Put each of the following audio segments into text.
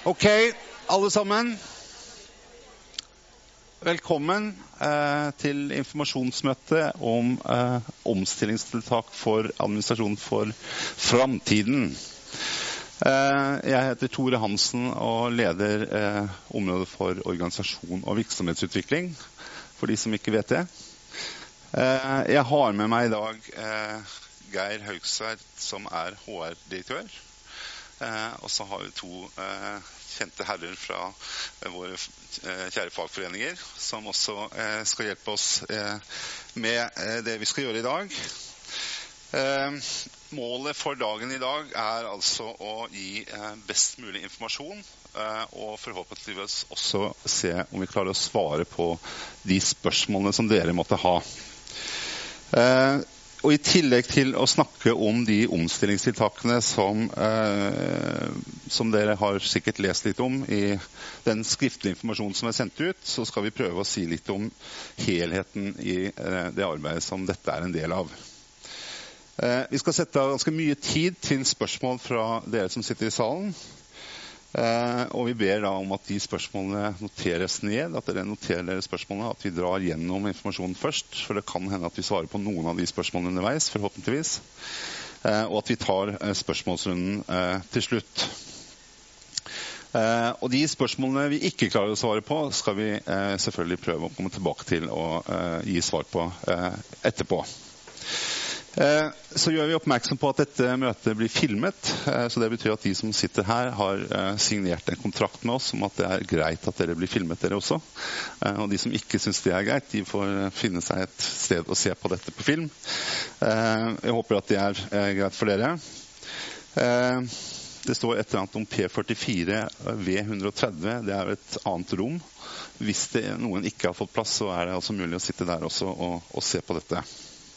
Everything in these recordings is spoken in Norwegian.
Ok, alle sammen. Velkommen til informasjonsmøte om omstillingstiltak for administrasjon for framtiden. Jeg heter Tore Hansen og leder området for organisasjon og virksomhetsutvikling, for de som ikke vet det. Jeg har med meg i dag Geir Haugsveit, som HR-direktør. Og så har vi to kjente herrer fra våre kjære fagforeninger, som også skal hjelpe oss med det vi skal gjøre i dag. Målet for dagen i dag altså å gi best mulig informasjon, og forhåpentligvis også se om vi klarer å svare på de spørsmålene som dere måtte ha. Og i tillegg til å snakke om de omstillingstiltakene som dere har sikkert lest litt om i den skriftlige informasjonen som sendt ut, så skal vi prøve å si litt om helheten i det arbeidet som dette en del av. Vi skal sette av ganske mye tid til spørsmål fra dere som sitter i salen, og vi ber da om at de spørsmålene noteres ned, at dere noterer dere spørsmålene, at vi drar gjennom informasjonen først, for det kan hende at vi svarer på noen av de spørsmålene underveis, forhåpentligvis, og at vi tar spørsmålsrunden til slutt. Og de spørsmålene vi ikke klarer å svare på, skal vi selvfølgelig prøve å komme tilbake til og gi svar på etterpå. Så gjør vi oppmerksom på at dette møtet blir filmet, så det betyr at de som sitter her har signert en kontrakt med oss om at det greit at dere blir filmet dere også. Og de som ikke synes det greit, de får finne seg et sted å se på dette på film. Jeg håper at det greit for dere. Det står et eller annet om P44 V130, det et annet rom. Hvis noen ikke har fått plass, så det altså mulig å sitte der også og se på dette.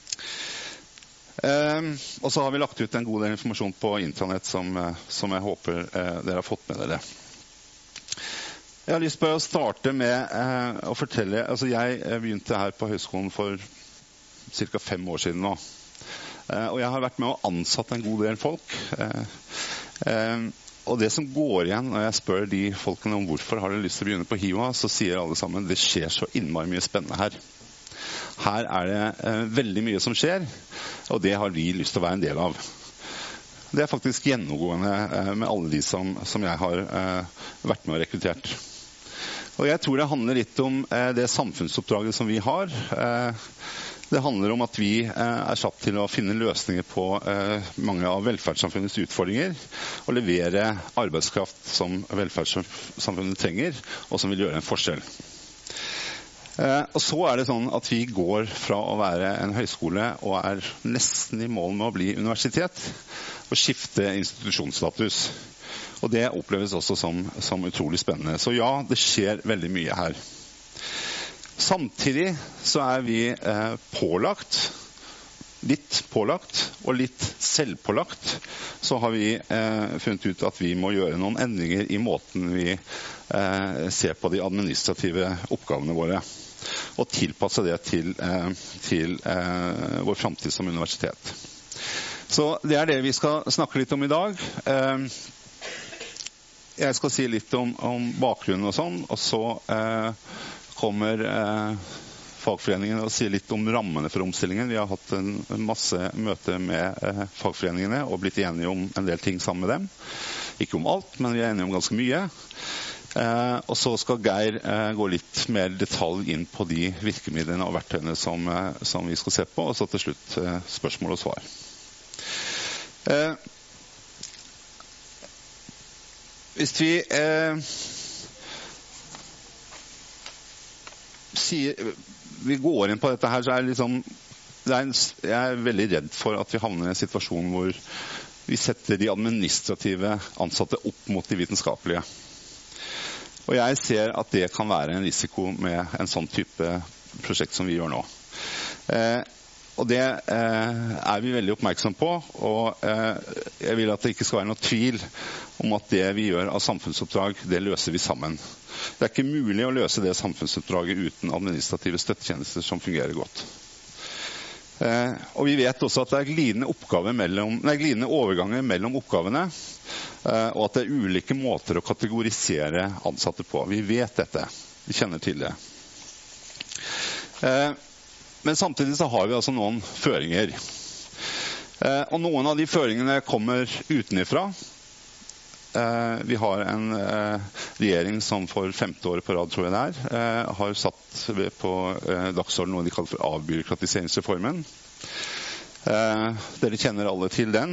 Og så har vi lagt ut en god del informasjon på internett som jeg håper dere har fått med dere. Jeg har lyst på å starte med å fortelle, altså jeg begynte her på høyskolen for cirka 5 år siden nå. Og jeg har vært med og ansatt en god del folk. Og det som går igjen når jeg spør de folkene om hvorfor har de lyst til å begynne på HiOA, så sier alle sammen det skjer så innmari mye spennende her. Her det veldig mye som skjer, og det har vi lyst til å være en del av. Det faktisk gjennomgående med alle de som jeg har vært med og rekruttert. Og jeg tror det handler litt om det samfunnsoppdraget som vi har. Det handler om at vi satt til å finne løsninger på mange av velferdssamfunnets utfordringer, og levere arbeidskraft som velferdssamfunnet trenger, og som vil gjøre en forskjell. Og så det sånn at vi går fra å være en høyskole og nesten i mål med å bli universitet og skifte institusjonsstatus. Og det oppleves også som utrolig spennende. Så ja, det skjer veldig mye her. Samtidig så vi pålagt, litt pålagt og litt selvpålagt, så har vi funnet ut at vi må gjøre noen endringer i måten vi ser på de administrative oppgavene våre, og tilpasse det til vår fremtid som universitet. Så det det vi skal snakke litt om i dag. Jeg skal si litt om bakgrunnen og sånn, og så kommer fagforeningen og sier litt om rammene for omstillingen. Vi har hatt en masse møter med fagforeningene og blitt enige om en del ting sammen med dem. Ikke om alt, men vi enige om ganske mye. Og så skal Geir gå litt mer detalj inn på de virkemidlene og verktøyene som vi skal se på, og så til slutt spørsmål og svar. Hvis vi vi går inn på dette her, så liksom, jeg veldig redd for at vi havner i en situasjon hvor vi setter de administrative ansatte opp mot de vitenskapelige. Og jeg ser at det kan være en risiko med en sånn type prosjekt som vi gjør nå. Og det vi veldig oppmerksom på, og jeg vil at det ikke skal være noe tvil om at det vi gjør av samfunnsoppdrag, det løser vi sammen. Det ikke mulig å løse det samfunnsoppdraget uten administrative støttetjenester som fungerer godt. Og vi vet også at det glidende overganger mellom oppgavene, og at det ulike måter å kategorisere ansatte på. Vi vet dette. Vi kjenner til det. Men samtidig så har vi altså noen føringer. Og noen av de føringene kommer utenifra. Vi har en regjering som for 5. året på rad, tror jeg det har satt på dagsordenen noe de kaller for avbyråkratiseringsreformen. Dere kjenner alle til den.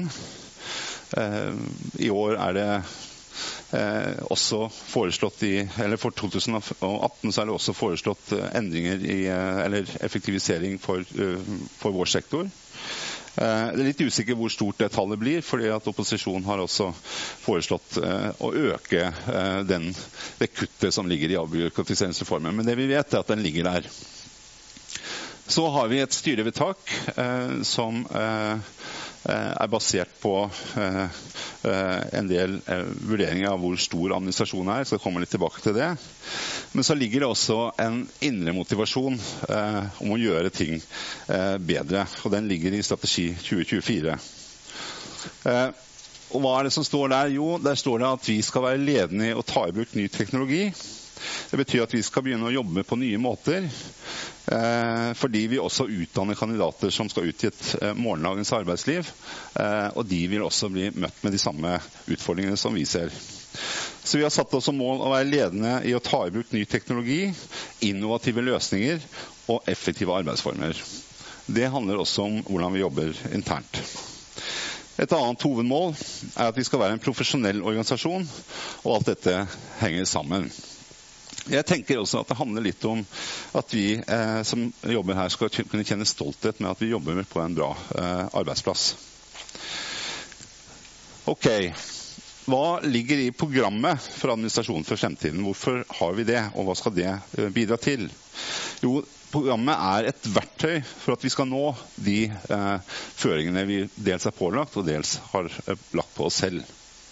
I år det også foreslått for 2018 så det også foreslått endringer eller effektivisering for vår sektor. Det litt usikker hvor stort det tallet blir, fordi at opposisjonen har også foreslått å øke det kuttet som ligger i avbyråkratiseringsreformen. Men det vi vet at den ligger der. Så har vi et styrevedtak som basert på en del vurderinger av hvor stor administrasjonen så jeg kommer litt tilbake til det. Men så ligger det også en indre motivasjon om å gjøre ting bedre, og den ligger i strategi 2024. Og hva det som står der? Jo, der står det at vi skal være ledende i å ta i bruk ny teknologi. Det betyr at vi skal begynne å jobbe på nye måter, fordi vi også utdanner kandidater som skal ut i et morgendagens arbeidsliv, og de vil også bli møtt med de samme utfordringene som vi ser. Så vi har satt oss som mål å være ledende i å ta i bruk ny teknologi, innovative løsninger og effektive arbeidsformer. Det handler også om hvordan vi jobber internt. Et annet hovedmål at vi skal være en profesjonell organisasjon, og alt dette henger sammen. Jeg tenker også at det handler litt om at vi som jobber her skal kunne kjenne stolthet med at vi jobber på en bra arbeidsplass. Ok, hva ligger i programmet for administrasjon for fremtiden? Hvorfor har vi det, og hva skal det bidra til? Jo, programmet et verktøy for at vi skal nå de føringene vi dels pålagt og dels har lagt på oss selv.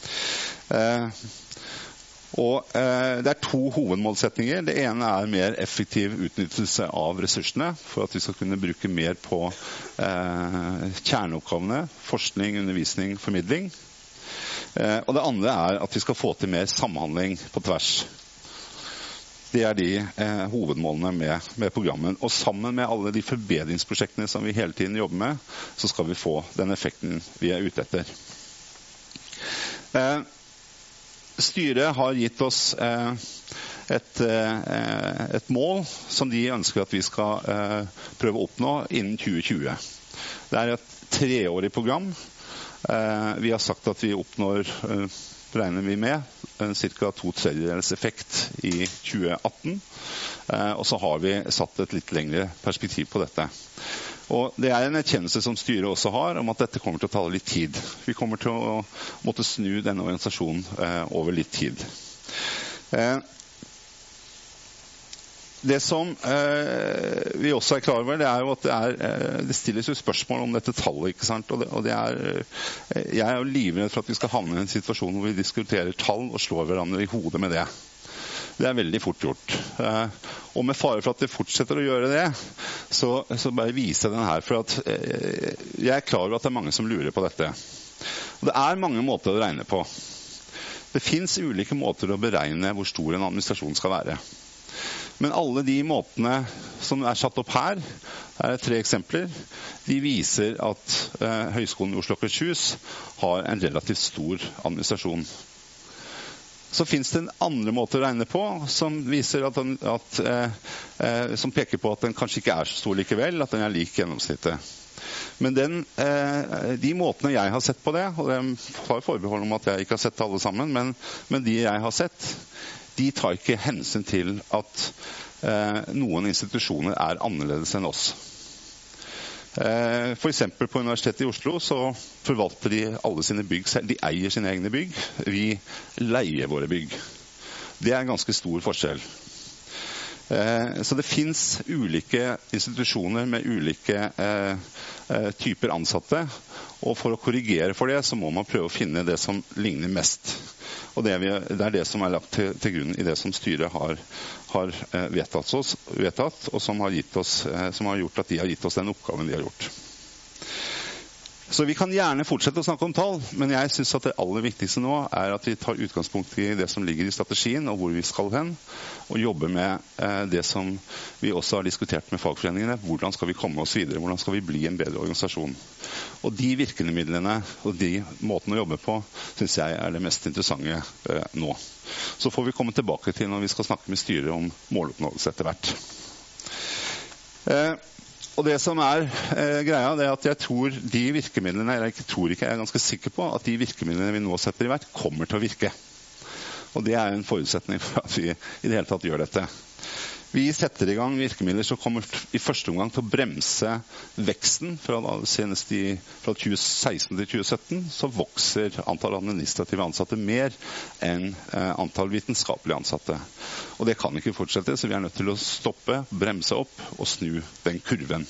Og det 2 hovedmålsetninger. Det ene mer effektiv utnyttelse av ressursene, for at vi skal kunne bruke mer på kjerneoppgavene, forskning, undervisning, formidling. Og det andre at vi skal få til mer samhandling på tvers. Det de hovedmålene med programmet. Og sammen med alle de forbedringsprosjektene som vi hele tiden jobber med, så skal vi få den effekten vi ute etter. Styret har gitt oss et mål som de ønsker at vi skal prøve å oppnå innen 2020. Det et 3-årig program. Vi har sagt at vi oppnår, regner vi med, ca. 2/3 effekt i 2018. Og så har vi satt et litt lengre perspektiv på dette. Og det en erkjennelse som styret også har om at dette kommer til å ta litt tid. Vi kommer til å måtte snu denne organisasjonen over litt tid. Det som vi også klar over, det jo at det stilles jo spørsmål om dette tallet, ikke sant? Og jeg jo livredd for at vi skal havne i en situasjon hvor vi diskuterer tall og slår hverandre i hodet med det. Det veldig fort gjort. Og med fare for at det fortsetter å gjøre det, så bare vise den her, for at jeg klar over at det mange som lurer på dette. Og det mange måter å regne på. Det finnes ulike måter å beregne hvor stor en administrasjon skal være. Men alle de måtene som satt opp her, 3 eksempler, de viser at Høgskolen i Oslo og Akershus har en relativt stor administrasjon. Så finnes det en andre måte å regne på, som viser som peker på at den kanskje ikke så stor likevel, at den lik gjennomsnittet. Men de måtene jeg har sett på det, og jeg har forbehold om at jeg ikke har sett alle sammen, men de jeg har sett, de tar ikke hensyn til at noen institusjoner annerledes enn oss. For eksempel på Universitetet i Oslo så forvalter de alle sine bygg selv. De eier sine egne bygg. Vi leier våre bygg. Det en ganske stor forskjell. Så det finnes ulike institusjoner med ulike typer ansatte, og for å korrigere for det så må man prøve å finne det som ligner mest. Og det det som lagt til grunn i det som styret har vedtatt, og som har gjort at de har gitt oss den oppgaven de har gjort. Så vi kan gjerne fortsette å snakke om tall, men jeg synes at det aller viktigste nå at vi tar utgangspunkt i det som ligger i strategien og hvor vi skal hen, og jobbe med det som vi også har diskutert med fagforeningene. Hvordan skal vi komme oss videre? Hvordan skal vi bli en bedre organisasjon? Og de virkemidlene og de måtene å jobbe på synes jeg det mest interessante nå. Så får vi komme tilbake til når vi skal snakke med styret om måloppnåelse etter hvert. Og det som greia, det at jeg tror de virkemidlene, eller jeg er ganske sikker på at de virkemidlene vi nå setter i verk kommer til å virke. Og det en forutsetning for at vi i det hele tatt gjør dette. Vi setter i gang virkemidler som kommer i første omgang til å bremse veksten. Senest fra 2016 til 2017 så vokser antall administrative ansatte mer enn antall vitenskapelige ansatte. Og det kan ikke fortsette, så vi nødt til å stoppe, bremse opp og snu den kurven.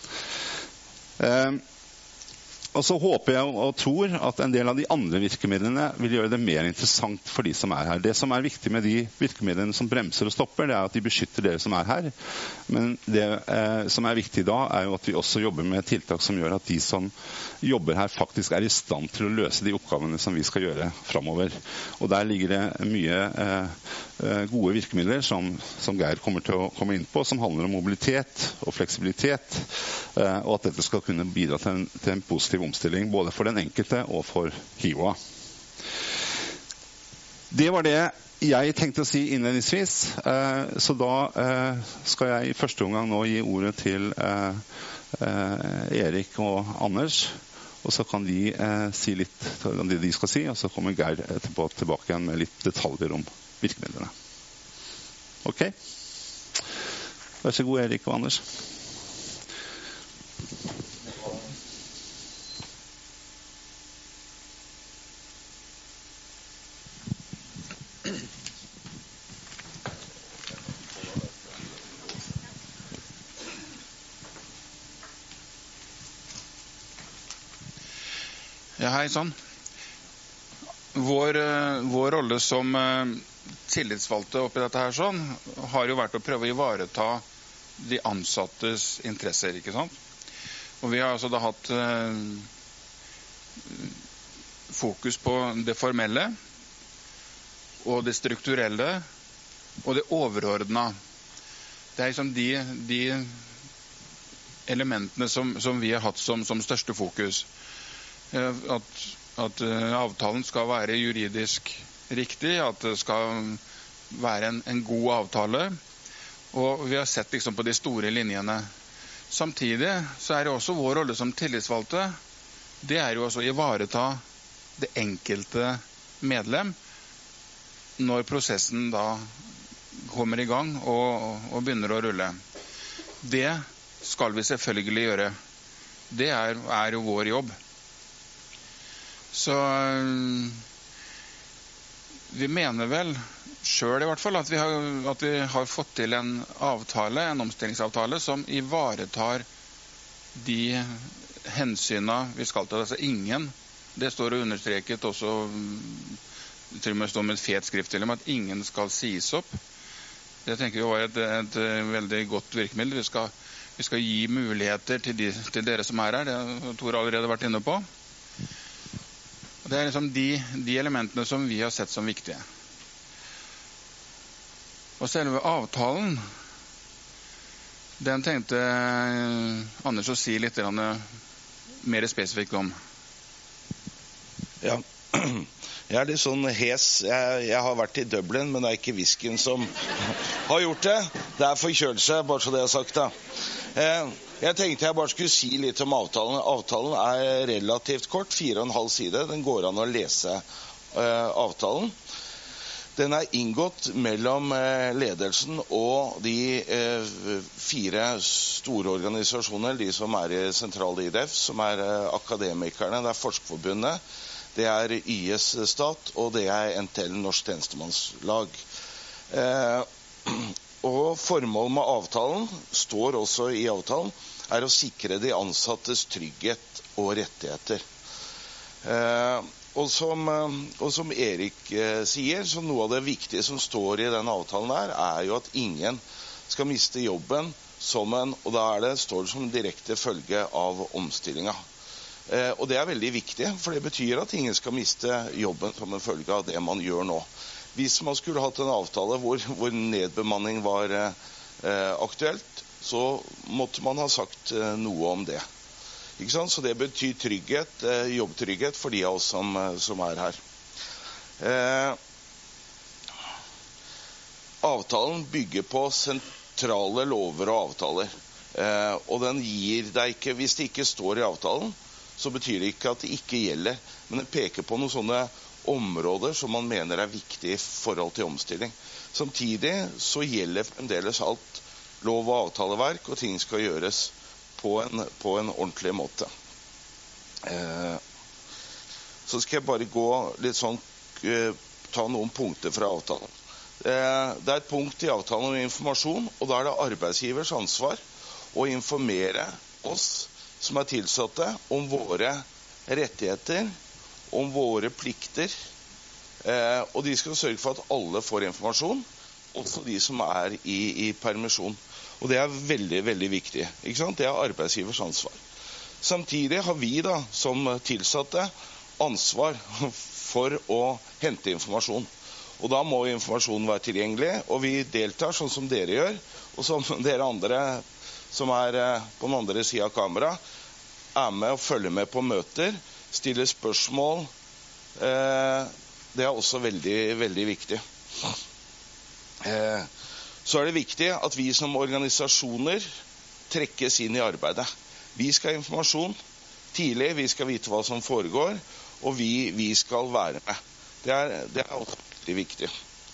Og så håper jeg og tror at en del av de andre virkemidlene vil gjøre det mer interessant for de som her. Det som viktig med de virkemidlene som bremser og stopper, det at de beskytter dere som her. Men det som viktig da, jo at vi også jobber med tiltak som gjør at de som jobber her faktisk i stand til å løse de oppgavene som vi skal gjøre fremover. Og der ligger det mye gode virkemidler som Geir kommer til å komme inn på, som handler om mobilitet og fleksibilitet, og at dette skal kunne bidra til en positiv omstilling, både for den enkelte og for HiOA. Det var det jeg tenkte å si innledningsvis, så da skal jeg i første omgang nå gi ordet til Erik og Anders, og så kan de si litt om det de skal si, og så kommer Geir etterpå tilbake igjen med litt detaljer om virkemidlene. Ok? Vær så god, Erik og Anders. Ja, hei sånn. Vår rolle som tillitsvalgte oppi dette her sånn, har jo vært å prøve å ivareta de ansattes interesser, ikke sant? Og vi har altså da hatt fokus på det formelle, og det strukturelle, og det overordnede. Det liksom de elementene som vi har hatt som største fokus. At avtalen skal være juridisk riktig, at det skal være en god avtale, og vi har sett liksom på de store linjene. Samtidig så det også vår rolle som tillitsvalgte, det jo også å ivareta det enkelte medlem når prosessen da kommer i gang og begynner å rulle. Det skal vi selvfølgelig gjøre. Det jo vår jobb. Så vi mener vel selv i hvert fall at vi har fått til en avtale, en omstillingsavtale som ivaretar de hensynene vi skal til. Altså ingen, det står understreket også, til og med står med et fet skrift til dem, at ingen skal sies opp. Det tenker vi var et veldig godt virkemiddel. Vi skal gi muligheter til dere som her. Det har Tor allerede vært inne på. Det liksom de elementene som vi har sett som viktige. Og selve avtalen, den tenkte Anders å si litt mer spesifikt om. Ja, jeg litt sånn hes. Jeg har vært i Dublin, men det ikke whiskyen som har gjort det. Det forkjølelse, bare så det sagt da. Jeg tenkte jeg bare skulle si litt om avtalen. Avtalen relativt kort, 4,5 sider. Den går an å lese avtalen. Den inngått mellom ledelsen og de 4 store organisasjoner, de som i sentral IDF, som akademikerne, det Forskerforbundet, det YS Stat, og det NTL, Norsk Tjenestemannslag. Og formålet med avtalen, står også i avtalen, å sikre de ansattes trygghet og rettigheter. Og som Erik sier, så noe av det viktige som står i den avtalen jo at ingen skal miste jobben og da står det som direkte følge av omstillingen. Og det veldig viktig, for det betyr at ingen skal miste jobben som en følge av det man gjør nå. Hvis man skulle hatt en avtale hvor nedbemanning var aktuelt, så måtte man ha sagt noe om det. Ikke sant? Så det betyr trygghet, jobbtrygghet for de av oss som her. Avtalen bygger på sentrale lover og avtaler. Og den gir deg ikke, hvis det ikke står i avtalen, så betyr det ikke at det ikke gjelder. Men den peker på noen sånne områder som man mener viktige i forhold til omstilling. Samtidig så gjelder fremdeles alt lov- og avtaleverk, og ting skal gjøres på en ordentlig måte. Så skal jeg bare gå litt sånn, ta noen punkter fra avtalen. Det et punkt i avtalen om informasjon, og da det arbeidsgivers ansvar å informere oss som tilsatte om våre rettigheter, om våre plikter, og de skal sørge for at alle får informasjon, også de som i permisjon. Og det veldig, veldig viktig. Ikke sant? Det arbeidsgivers ansvar. Samtidig har vi da, som tilsatte, ansvar for å hente informasjon. Og da må informasjonen være tilgjengelig, og vi deltar sånn som dere gjør, og som dere andre som på den andre siden av kamera, med og følger med på møter, stiller spørsmål. Det også veldig, veldig viktig. Så det viktig at vi som organisasjoner trekkes inn i arbeidet. Vi skal ha informasjon tidlig, vi skal vite hva som foregår, og vi skal være med. Det også veldig viktig.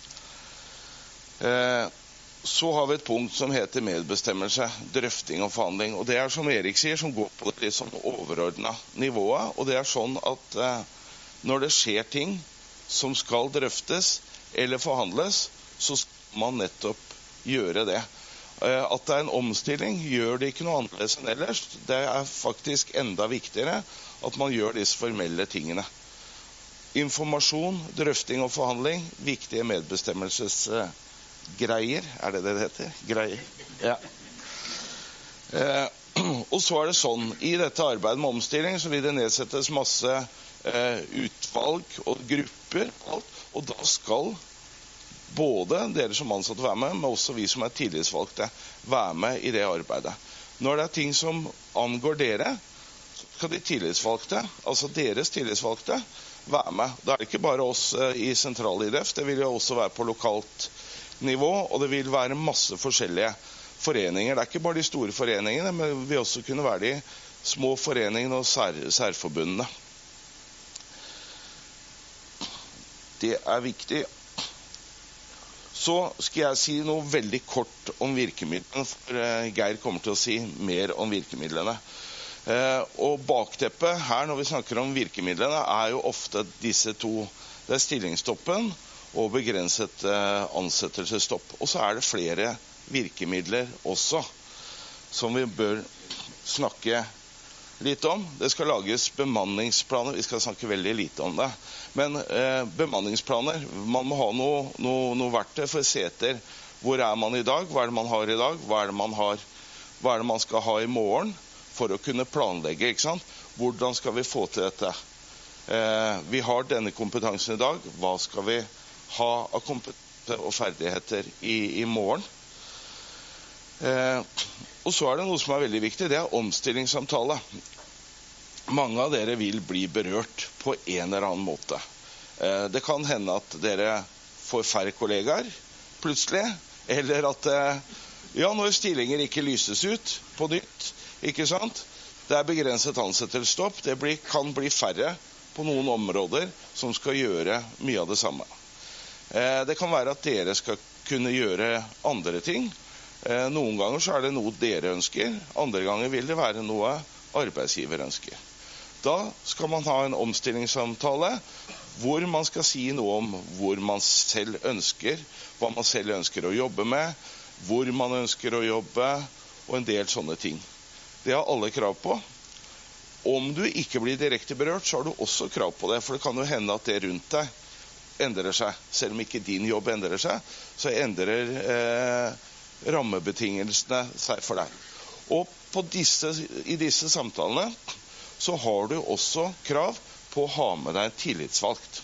Så har vi et punkt som heter medbestemmelse, drøfting og forhandling. Og det som Erik sier, som går på det litt sånn overordnet nivået. Og det sånn at når det skjer ting som skal drøftes eller forhandles, så skal man nettopp gjøre det. At det en omstilling gjør det ikke noe annerledes enn ellers. Det faktisk enda viktigere at man gjør disse formelle tingene. Informasjon, drøfting og forhandling, viktige medbestemmelsesgreier. Det det heter? Greier. Ja. Og så det sånn, i dette arbeidet med omstilling så vil det nedsettes masse utvalg og grupper, og da skal både dere som ansatte være med, men også vi som tillitsvalgte være med i det arbeidet. Når det ting som angår dere, så skal de tillitsvalgte, altså deres tillitsvalgte, være med. Da det ikke bare oss i sentral-IDF, det vil jo også være på lokalt nivå, og det vil være masse forskjellige foreninger. Det ikke bare de store foreningene, men det vil også kunne være de små foreningene og særforbundene. Det viktig. Så skal jeg si noe veldig kort om virkemidlene, for Geir kommer til å si mer om virkemidlene. Og bakteppet her når vi snakker om virkemidlene jo ofte disse to. Det stillingsstoppen og begrenset ansettelsesstopp. Og så det flere virkemidler også som vi bør snakke litt om. Det skal lages bemanningsplaner, vi skal snakke veldig lite om det. Men bemanningsplaner, man må ha noe verktøy for å se etter hvor man i dag, hva det man har i dag, hva det man skal ha i morgen, for å kunne planlegge, ikke sant? Hvordan skal vi få til dette? Vi har denne kompetansen i dag, hva skal vi ha av kompetanse og ferdigheter i morgen? Og så det noe som veldig viktig, det omstillingssamtale. Mange av dere vil bli berørt på en eller annen måte. Det kan hende at dere får færre kollegaer plutselig, eller at når stillinger ikke lyses ut på nytt, ikke sant? Det begrenset ansettelsesstopp, det kan bli færre på noen områder som skal gjøre mye av det samme. Det kan være at dere skal kunne gjøre andre ting. Noen ganger så det noe dere ønsker, andre ganger vil det være noe arbeidsgiver ønsker. Da skal man ha en omstillingssamtale hvor man skal si noe om hvor man selv ønsker, hva man selv ønsker å jobbe med, hvor man ønsker å jobbe, og en del sånne ting. Det har alle krav på. Om du ikke blir direkte berørt, så har du også krav på det, for det kan jo hende at det rundt deg endrer seg. Selv om ikke din jobb endrer seg, så endrer rammebetingelsene seg for deg. Og i disse samtalene så har du også krav på å ha med deg tillitsvalgt.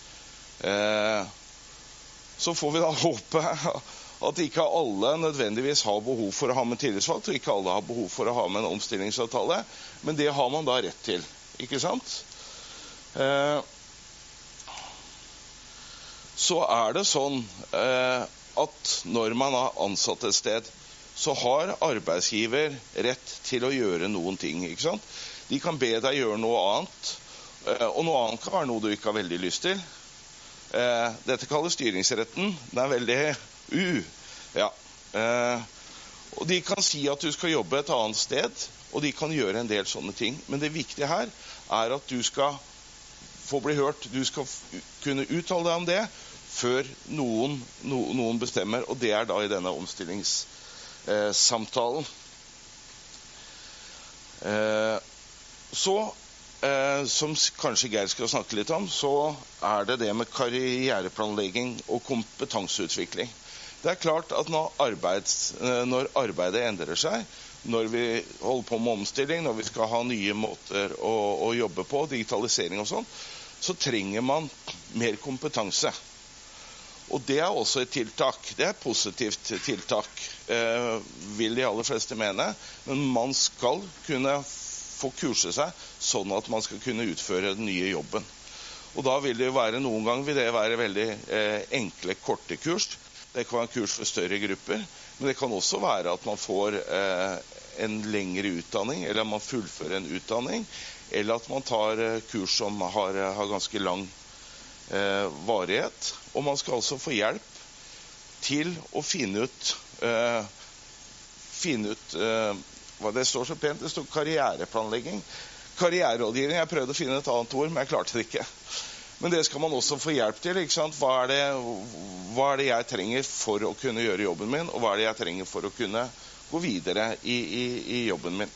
Så får vi da håpe at ikke alle nødvendigvis har behov for å ha med tillitsvalgt, og ikke alle har behov for å ha med en omstillingsavtale, men det har man da rett til, ikke sant? Så det sånn at når man har ansatt et sted, så har arbeidsgiver rett til å gjøre noen ting, ikke sant? De kan be deg gjøre noe annet, og noe annet kan være noe du ikke har veldig lyst til. Dette kalles styringsretten. Den veldig ja. Og de kan si at du skal jobbe et annet sted, og de kan gjøre en del sånne ting. Men det viktige her at du skal få bli hørt. Du skal kunne uttale deg om det før noen bestemmer, og det da i denne omstillingssamtalen. Så, som kanskje Geir skal snakke litt om, så det med karriereplanlegging og kompetanseutvikling. Det klart at når arbeidet endrer seg, når vi holder på med omstilling, når vi skal ha nye måter å jobbe på, digitalisering og sånn, så trenger man mer kompetanse. Og det også et tiltak. Det et positivt tiltak, vil de aller fleste mene. Men man skal kunne få kurse seg, sånn at man skal kunne utføre den nye jobben. Og da vil det være noen ganger veldig enkle, korte kurs. Det kan være kurs for større grupper, men det kan også være at man får en lengre utdanning, eller at man fullfører en utdanning, eller at man tar kurs som har ganske lang varighet. Og man skal altså få hjelp til å finne ut hva det står så pent. Det står karriereplanlegging. Karriererådgivning, jeg prøvde å finne et annet ord, men jeg klarte det ikke. Men det skal man også få hjelp til, ikke sant? Hva det jeg trenger for å kunne gjøre jobben min, og hva det jeg trenger for å kunne gå videre i jobben min.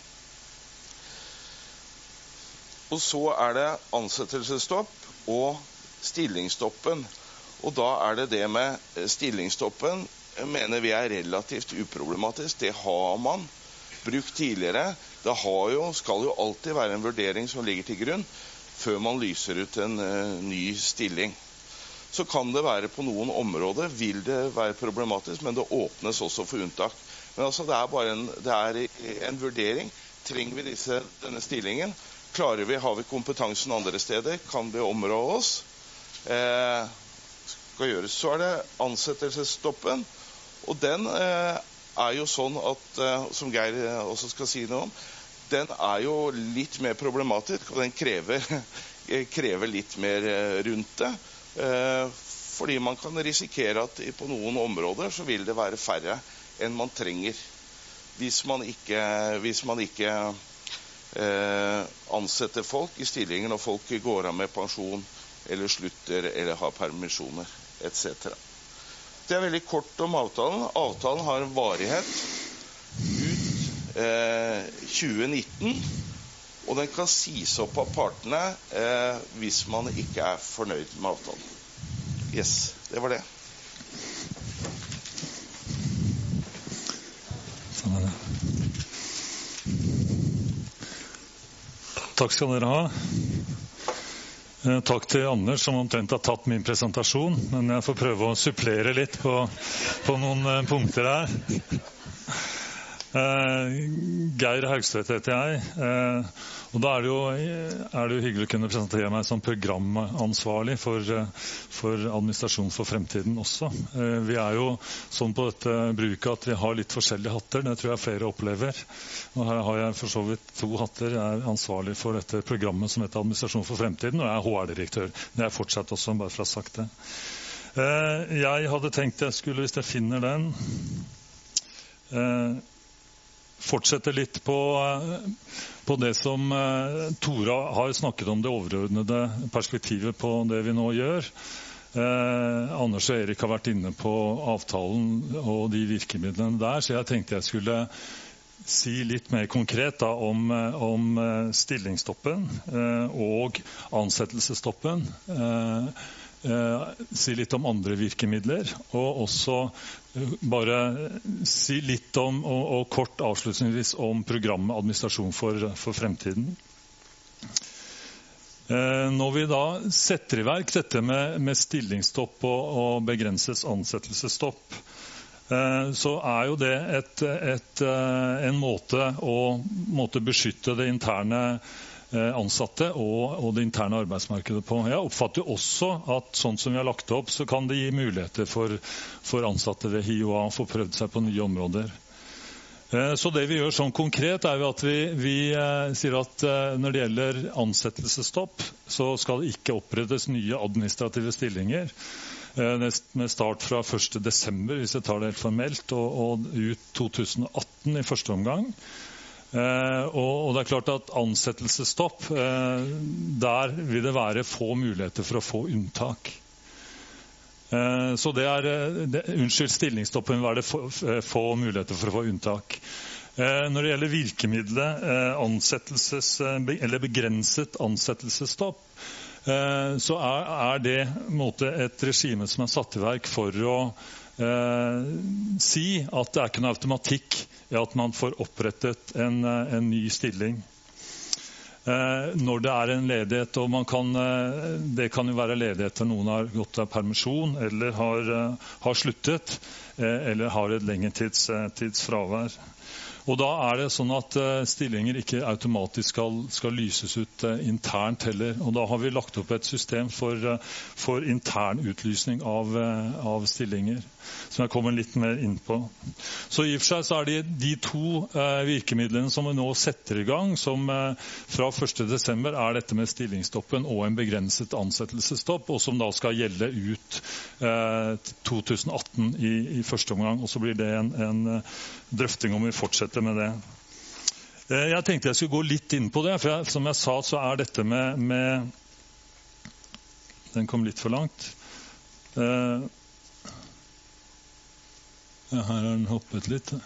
Og så det ansettelsesstopp og stillingsstoppen. Og da det med stillingsstoppen, mener vi relativt uproblematisk. Det har man brukt tidligere. Det skal jo alltid være en vurdering som ligger til grunn før man lyser ut en ny stilling. Så kan det være på noen områder, vil det være problematisk, men det åpnes også for unntak. Men altså det bare en vurdering. Trenger vi denne stillingen? Har vi kompetansen andre steder? Kan vi områ oss? Skal gjøres. Så det ansettelsesstoppen, og den jo sånn at, som Geir også skal si noe om, den jo litt mer problematisk, og den krever litt mer rundt det, fordi man kan risikere at på noen områder så vil det være færre enn man trenger, hvis man ikke ansetter folk i stillingen, og folk går av med pensjon, eller slutter, eller har permisjoner, etc. Det veldig kort om avtalen. Avtalen har en varighet ut 2019, og den kan sies opp av partene hvis man ikke fornøyd med avtalen. Yes, det var det. Sånn det. Takk skal dere ha. Takk til Anders som omtrent har tatt min presentasjon, men jeg får prøve å supplere litt på noen punkter her. Geir Haugstvedt heter jeg, og da det jo hyggelig å kunne presentere meg som programansvarlig for administrasjon for fremtiden også. Vi jo sånn på dette bruket at vi har litt forskjellige hatter, det tror jeg flere opplever. Og her har jeg for så vidt 2 hatter. Jeg ansvarlig for dette programmet som heter Administrasjon for fremtiden, og jeg HR-direktør. Det fortsatt også, bare for å ha sagt det. Jeg hadde tenkt jeg skulle, hvis jeg finner den, fortsette litt på det som Tora har snakket om, det overordnede perspektivet på det vi nå gjør. Anders og Erik har vært inne på avtalen og de virkemidlene der, så jeg tenkte jeg skulle si litt mer konkret da, om stillingsstoppen og ansettelsesstoppen. Si litt om andre virkemidler, og også bare si litt om, og kort avslutningsvis, om programmet Administrasjon for fremtiden. Når vi da setter i verk dette med stillingsstopp og begrenset ansettelsesstopp, så jo det en måte å beskytte det interne ansatte og det interne arbeidsmarkedet på. Jeg oppfatter jo også at sånn som vi har lagt opp, så kan det gi muligheter for ansatte ved HiOA å få prøvd seg på nye områder. Så det vi gjør sånn konkret jo at vi sier at når det gjelder ansettelsesstopp, så skal det ikke opprettes nye administrative stillinger med start fra 1. desember, hvis jeg tar det helt formelt, og ut 2018 i første omgang. Og det klart at ansettelsesstopp, der vil det være få muligheter for å få unntak. Så stillingsstoppen vil være få muligheter for å få unntak. Når det gjelder virkemidlet eller begrenset ansettelsesstopp, så det et regime som satt i verk for å si at det ikke noe automatikk i at man får opprettet en ny stilling. Når det en ledighet, og det kan jo være ledighet når noen har gått av permisjon, eller har sluttet, eller har et lengre tids fravær. Og da det sånn at stillinger ikke automatisk skal lyses ut internt heller. Og da har vi lagt opp et system for intern utlysning av stillinger, som jeg kommer litt mer inn på. Så i og for seg så det de to virkemidlene som vi nå setter i gang, som fra 1. desember dette med stillingsstoppen og en begrenset ansettelsesstopp, og som da skal gjelde ut 2018 i første omgang. Og så blir det en drøfting om vi fortsetter med det. Jeg tenkte jeg skulle gå litt inn på det, for som jeg sa, så dette med den kom litt for langt. Her har den hoppet litt.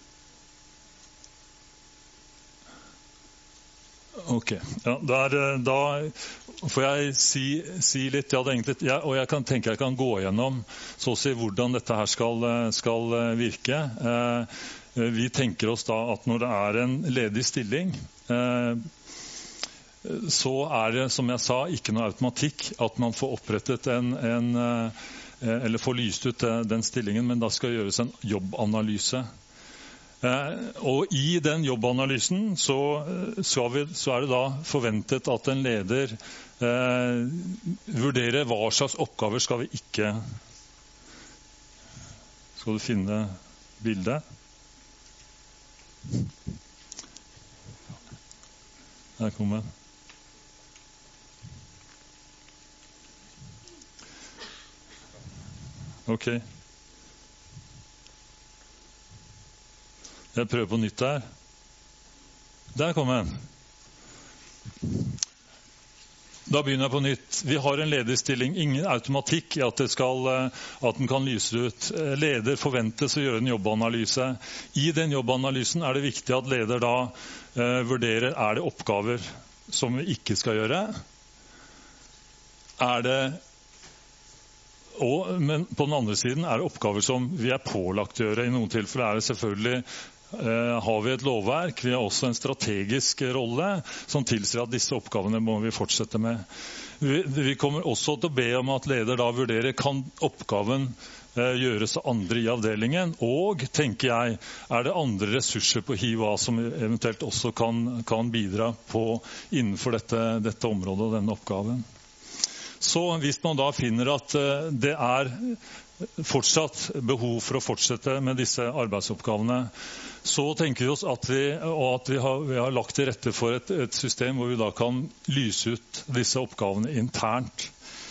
Ok, ja, da får jeg si litt, og jeg kan gå gjennom så å si hvordan dette her skal virke. Vi tenker oss da at når det en ledig stilling, så det, som jeg sa, ikke noe automatikk at man får opprettet eller får lyst ut den stillingen, men da skal gjøres en jobbanalyse. Og i den jobbanalysen så det da forventet at en leder vurderer hva slags oppgaver skal vi ikke. Skal du finne bildet? Der kommer den. Ok. Jeg prøver på nytt der. Der kom den. Da begynner jeg på nytt. Vi har en ledig stilling. Ingen automatikk i at den kan lyse ut. Leder forventes å gjøre en jobbanalyse. I den jobbanalysen det viktig at leder da vurderer, det oppgaver som vi ikke skal gjøre? Men på den andre siden det oppgaver som vi pålagt å gjøre. I noen tilfeller det selvfølgelig har vi et lovverk, vi har også en strategisk rolle som tilsier at disse oppgavene må vi fortsette med. Vi kommer også til å be om at leder da vurderer, kan oppgaven gjøres av andre i avdelingen, og tenker jeg, det andre ressurser på HiOA som eventuelt også kan bidra innenfor dette området og denne oppgaven. Så hvis man da finner at det fortsatt behov for å fortsette med disse arbeidsoppgavene, så tenker vi oss at vi har lagt til rette for et system hvor vi da kan lyse ut disse oppgavene internt.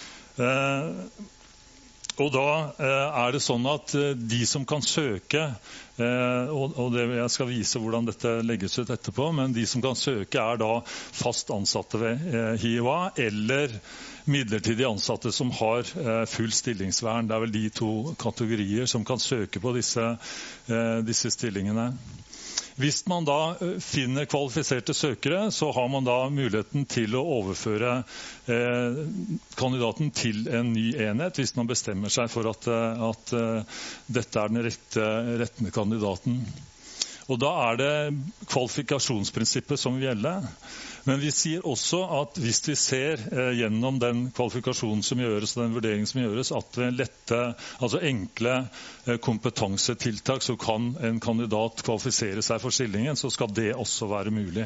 Og da det sånn at de som kan søke, og jeg skal vise hvordan dette legges ut etterpå, men de som kan søke da fast ansatte ved HiOA, eller midlertidig ansatte som har full stillingsvern. Det vel de to kategorier som kan søke på disse stillingene. Hvis man da finner kvalifiserte søkere, så har man da muligheten til å overføre kandidaten til en ny enhet, hvis man bestemmer seg for at dette den rette kandidaten. Og da det kvalifikasjonsprinsippet som vil gjelde. Men vi sier også at hvis vi ser gjennom den kvalifikasjonen som gjøres, og den vurderingen som gjøres, at ved altså enkle kompetansetiltak så kan en kandidat kvalifisere seg for stillingen, så skal det også være mulig.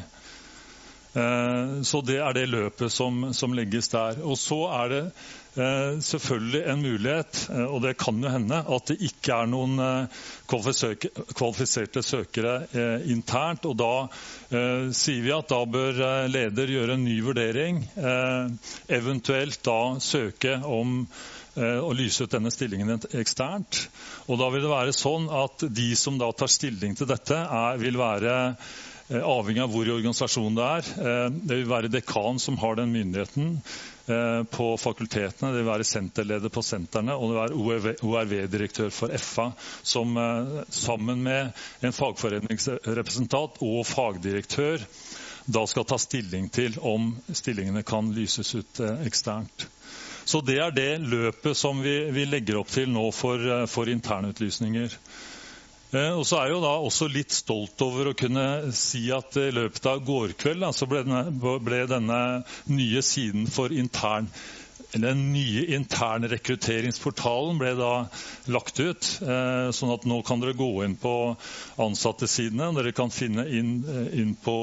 Så det det løpet som legges der. Og så det selvfølgelig en mulighet, og det kan jo hende, at det ikke noen kvalifiserte søkere internt, og da sier vi at da bør leder gjøre en ny vurdering, eventuelt da søke om å lyse ut denne stillingen eksternt. Og da vil det være sånn at de som da tar stilling til dette, vil være avhengig av hvor i organisasjonen det Det vil være dekan som har den myndigheten på fakultetene, det vil være senterleder på sentrene, og det vil være ORV-direktør for FA, som sammen med en fagforeningsrepresentant og fagdirektør da skal ta stilling til om stillingene kan lyses ut eksternt. Så det det løpet som vi legger opp til nå for internutlysninger. Og så jeg jo da også litt stolt over å kunne si at i løpet av går kveld så ble denne nye siden for den nye interne rekrutteringsportalen ble da lagt ut, sånn at nå kan dere gå inn på ansatte-sidene, dere kan finne inn på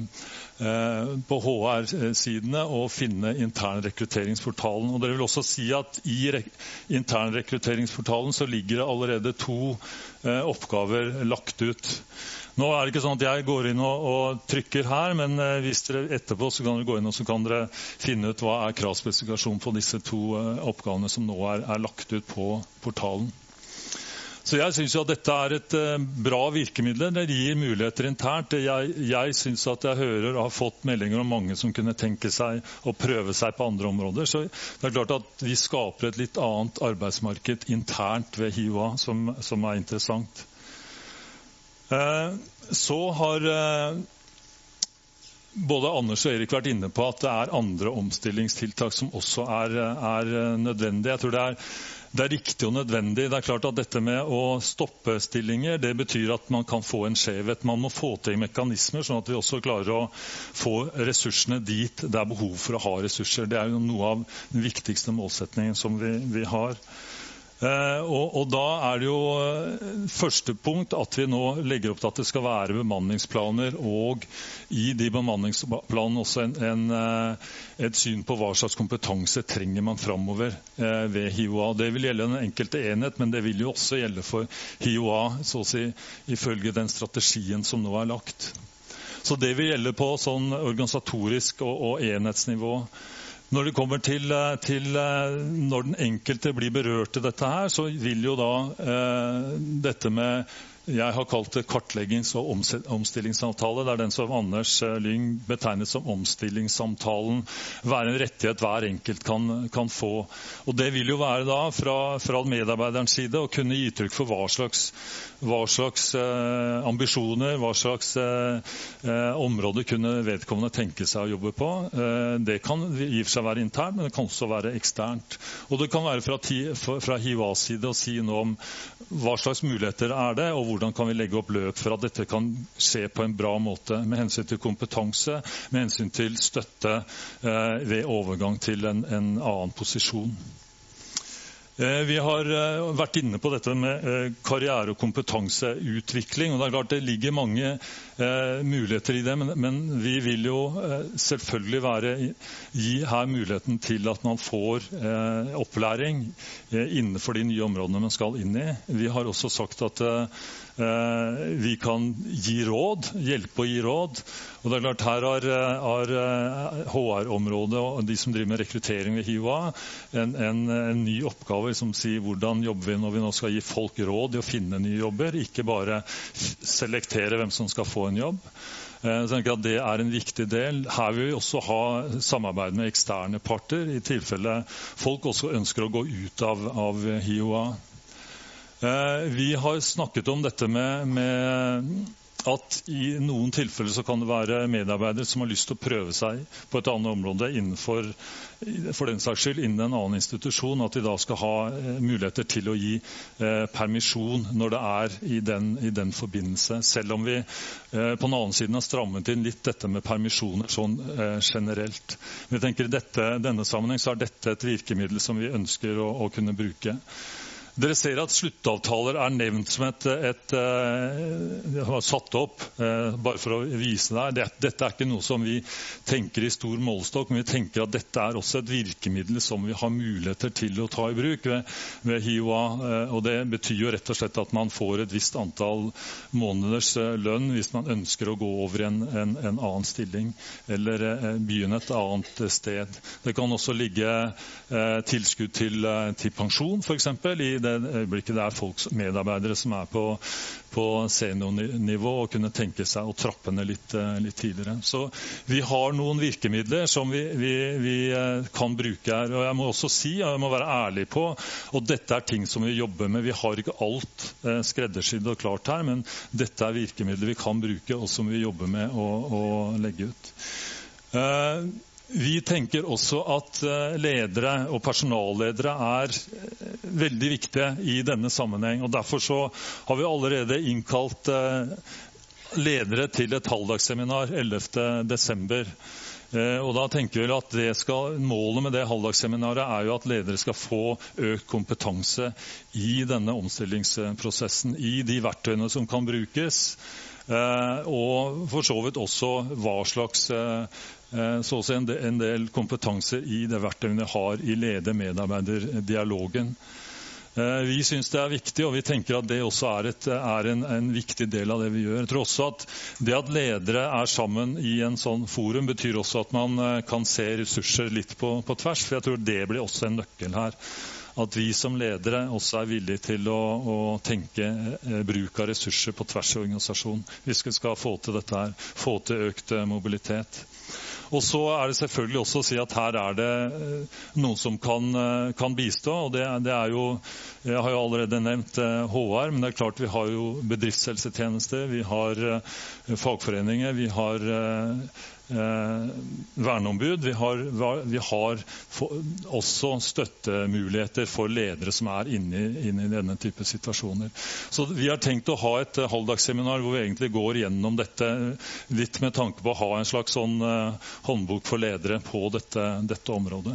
HR-sidene og finne interne rekrutteringsportalen. Og dere vil også si at i interne rekrutteringsportalen så ligger det allerede 2 oppgaver lagt ut. Nå det ikke sånn at jeg går inn og trykker her, men hvis dere etterpå så kan dere gå inn og så kan dere finne ut hva kravspesifikasjonen på disse 2 oppgavene som nå lagt ut på portalen. Så jeg synes jo at dette et bra virkemiddel. Det gir muligheter internt. Jeg synes at jeg hører og har fått meldinger om mange som kunne tenke seg å prøve seg på andre områder. Så det klart at vi skaper et litt annet arbeidsmarked internt ved HiOA som interessant. Så har både Anders og Erik vært inne på at det andre omstillingstiltak som også nødvendige. Jeg tror det riktig og nødvendig. Det klart at dette med å stoppe stillinger, det betyr at man kan få en skjevhet. Man må få til mekanismer, sånn at vi også klarer å få ressursene dit det behov for å ha ressurser. Det jo noe av den viktigste målsetningen som vi har. Og da det jo første punkt at vi nå legger opp til at det skal være bemanningsplaner, og i de bemanningsplanene også et syn på hva slags kompetanse trenger man fremover ved HiOA. Det vil gjelde den enkelte enhet, men det vil jo også gjelde for HiOA, så å si, ifølge den strategien som nå lagt. Så det vil gjelde på sånn organisatorisk og enhetsnivå. Når det kommer til når den enkelte blir berørt til dette her, så vil jo da dette med, jeg har kalt det kartleggings- og omstillingssamtale, det den som Anders Lyng betegnet som omstillingssamtalen, være en rettighet hver enkelt kan få. Og det vil jo være da fra medarbeiderens side å kunne gi uttrykk for hva slags ambisjoner, hva slags områder kunne vedkommende tenke seg å jobbe på. Det kan i og for seg være internt, men det kan også være eksternt. Og det kan være fra HiOAs side å si noe om hva slags muligheter det, og hvordan kan vi legge opp løp for at dette kan skje på en bra måte, med hensyn til kompetanse, med hensyn til støtte ved overgang til en annen posisjon. Vi har vært inne på dette med karriere- og kompetanseutvikling, og det klart det ligger mange muligheter i det, men vi vil jo selvfølgelig gi her muligheten til at man får opplæring innenfor de nye områdene man skal inn i. Vi har også sagt at vi kan gi råd, hjelpe å gi råd, og det klart her har HR-området og de som driver med rekruttering ved HiOA en ny oppgave som sier hvordan jobber vi når vi nå skal gi folk råd i å finne nye jobber, ikke bare selektere hvem som skal få en jobb. Jeg tenker at det en viktig del. Her vil vi også ha samarbeid med eksterne parter, i tilfelle folk også ønsker å gå ut av HiOA. Vi har snakket om dette med at i noen tilfeller så kan det være medarbeidere som har lyst til å prøve seg på et annet område innenfor, for den saks skyld, innen en annen institusjon, at de da skal ha muligheter til å gi permisjon når det er i den forbindelse. Selv om vi på den annen siden har strammet inn litt dette med permisjoner sånn generelt. Men jeg tenker i denne sammenheng så er dette et virkemiddel som vi ønsker å kunne bruke. Dere ser at sluttavtaler er nevnt som et satt opp, bare for å vise deg. Dette er ikke noe som vi tenker i stor målestokk, men vi tenker at dette er også et virkemiddel som vi har muligheter til å ta i bruk ved HiOA. Og det betyr jo rett og slett at man får et visst antall måneders lønn hvis man ønsker å gå over i en annen stilling, eller begynne et annet sted. Det kan også ligge tilskudd til pensjon, for eksempel, i det øyeblikket det er folks medarbeidere som er på seniornivå og kunne tenke seg å trappe ned litt tidligere. Så vi har noen virkemidler som vi kan bruke her. Og jeg må også si, og jeg må være ærlig på, og dette er ting som vi jobber med. Vi har ikke alt skreddersydd og klart her, men dette er virkemidler vi kan bruke og som vi jobber med å legge ut. Vi tenker også at ledere og personalledere er veldig viktige i denne sammenheng, og derfor så har vi allerede innkalt ledere til et halvdagsseminar 11. desember. Og da tenker vi at målet med det halvdagsseminaret er jo at ledere skal få økt kompetanse i denne omstillingsprosessen, i de verktøyene som kan brukes, og for så vidt også hva slags så også en del kompetanse i det verktøyene har i leder-medarbeider-dialogen. Vi synes det er viktig, og vi tenker at det også er en viktig del av det vi gjør. Jeg tror også at det at ledere er sammen i en sånn forum betyr også at man kan se ressurser litt på tvers, for jeg tror det blir også en nøkkel her. At vi som ledere også er villige til å tenke bruk av ressurser på tvers av organisasjonen. Vi skal få til dette her, få til økt mobilitet. Og så er det selvfølgelig også å si at her er det noen som kan bistå, og det er jo, jeg har jo allerede nevnt HR, men det er klart vi har jo bedriftshelsetjeneste, vi har fagforeninger, vi har verneombud, vi har også støttemuligheter for ledere som er inne i denne type situasjoner. Så vi har tenkt å ha et halvdagsseminar hvor vi egentlig går gjennom dette litt med tanke på å ha en slags sånn håndbok for ledere på dette området.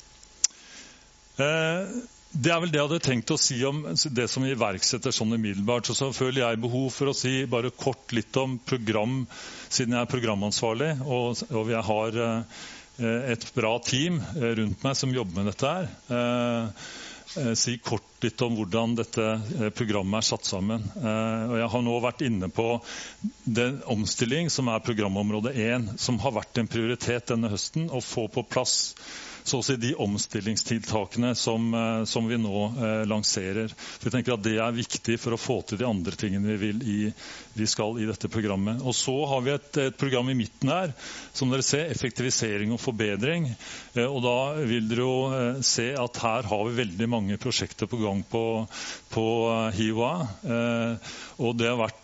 Det er vel det jeg hadde tenkt å si om det som vi iverksetter sånn umiddelbart. Så føler jeg behov for å si bare kort litt om program, siden jeg er programansvarlig, og jeg har et bra team rundt meg som jobber med dette her. Si kort litt om hvordan dette programmet er satt sammen. Og jeg har nå vært inne på den omstilling som er programområde 1, som har vært en prioritet denne høsten, å få på plass så å si de omstillingstiltakene som vi nå lanserer. For jeg tenker at det er viktig for å få til de andre tingene vi skal i dette programmet. Og så har vi et program i midten her, som dere ser, effektivisering og forbedring. Og da vil dere jo se at her har vi veldig mange prosjekter på gang på HiOA. Og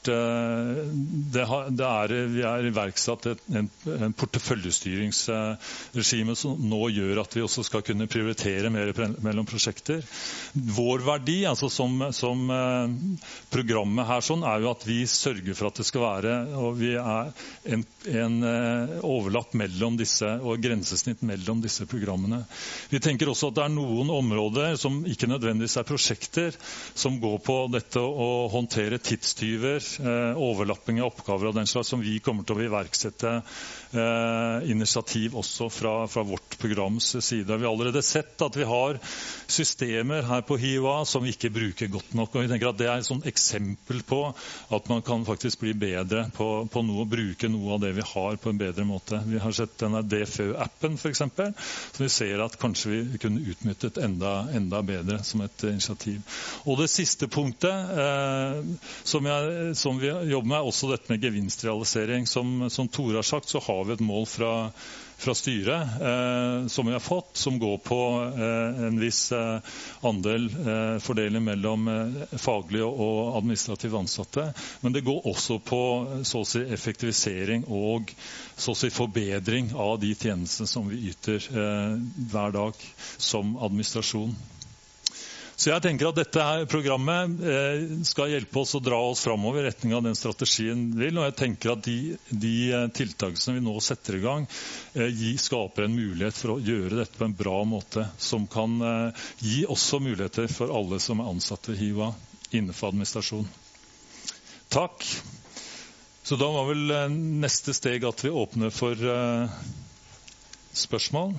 vi er iverksatt en porteføljestyringsregime som nå gjør at vi også skal kunne prioritere mer mellom prosjekter. Vår verdi, altså som programmet her sånn, er jo at vi sørger for at det skal være, og vi er en overlapp mellom disse, og grensesnitt mellom disse programmene. Vi tenker også at det er noen områder som ikke nødvendigvis er prosjekter, som går på dette å håndtere tidstyver, overlapping av oppgaver og den slags, som vi kommer til å iverksette initiativ også fra vårt programs side. Vi har allerede sett at vi har systemer her på HiOA som vi ikke bruker godt nok, og vi tenker at det er et sånt eksempel på at man kan faktisk bli bedre på noe, bruke noe av det vi har på en bedre måte. Vi har sett denne DFØ-appen for eksempel, så vi ser at kanskje vi kunne utnyttet enda bedre som et initiativ. Og det siste punktet som vi jobber med, er også dette med gevinstrealisering. Som Tore har sagt, så har vi et mål fra fra styret som vi har fått, som går på en viss andel fordeling mellom faglige og administrative ansatte. Men det går også på så å si effektivisering og så å si forbedring av de tjenestene som vi yter hver dag som administrasjon. Så jeg tenker at dette her programmet skal hjelpe oss å dra oss fremover i retning av den strategien vil, og jeg tenker at de tiltakene vi nå setter i gang skaper en mulighet for å gjøre dette på en bra måte, som kan gi også muligheter for alle som er ansatte i HiOA innenfor administrasjon. Takk. Så da var vel neste steg at vi åpner for spørsmål.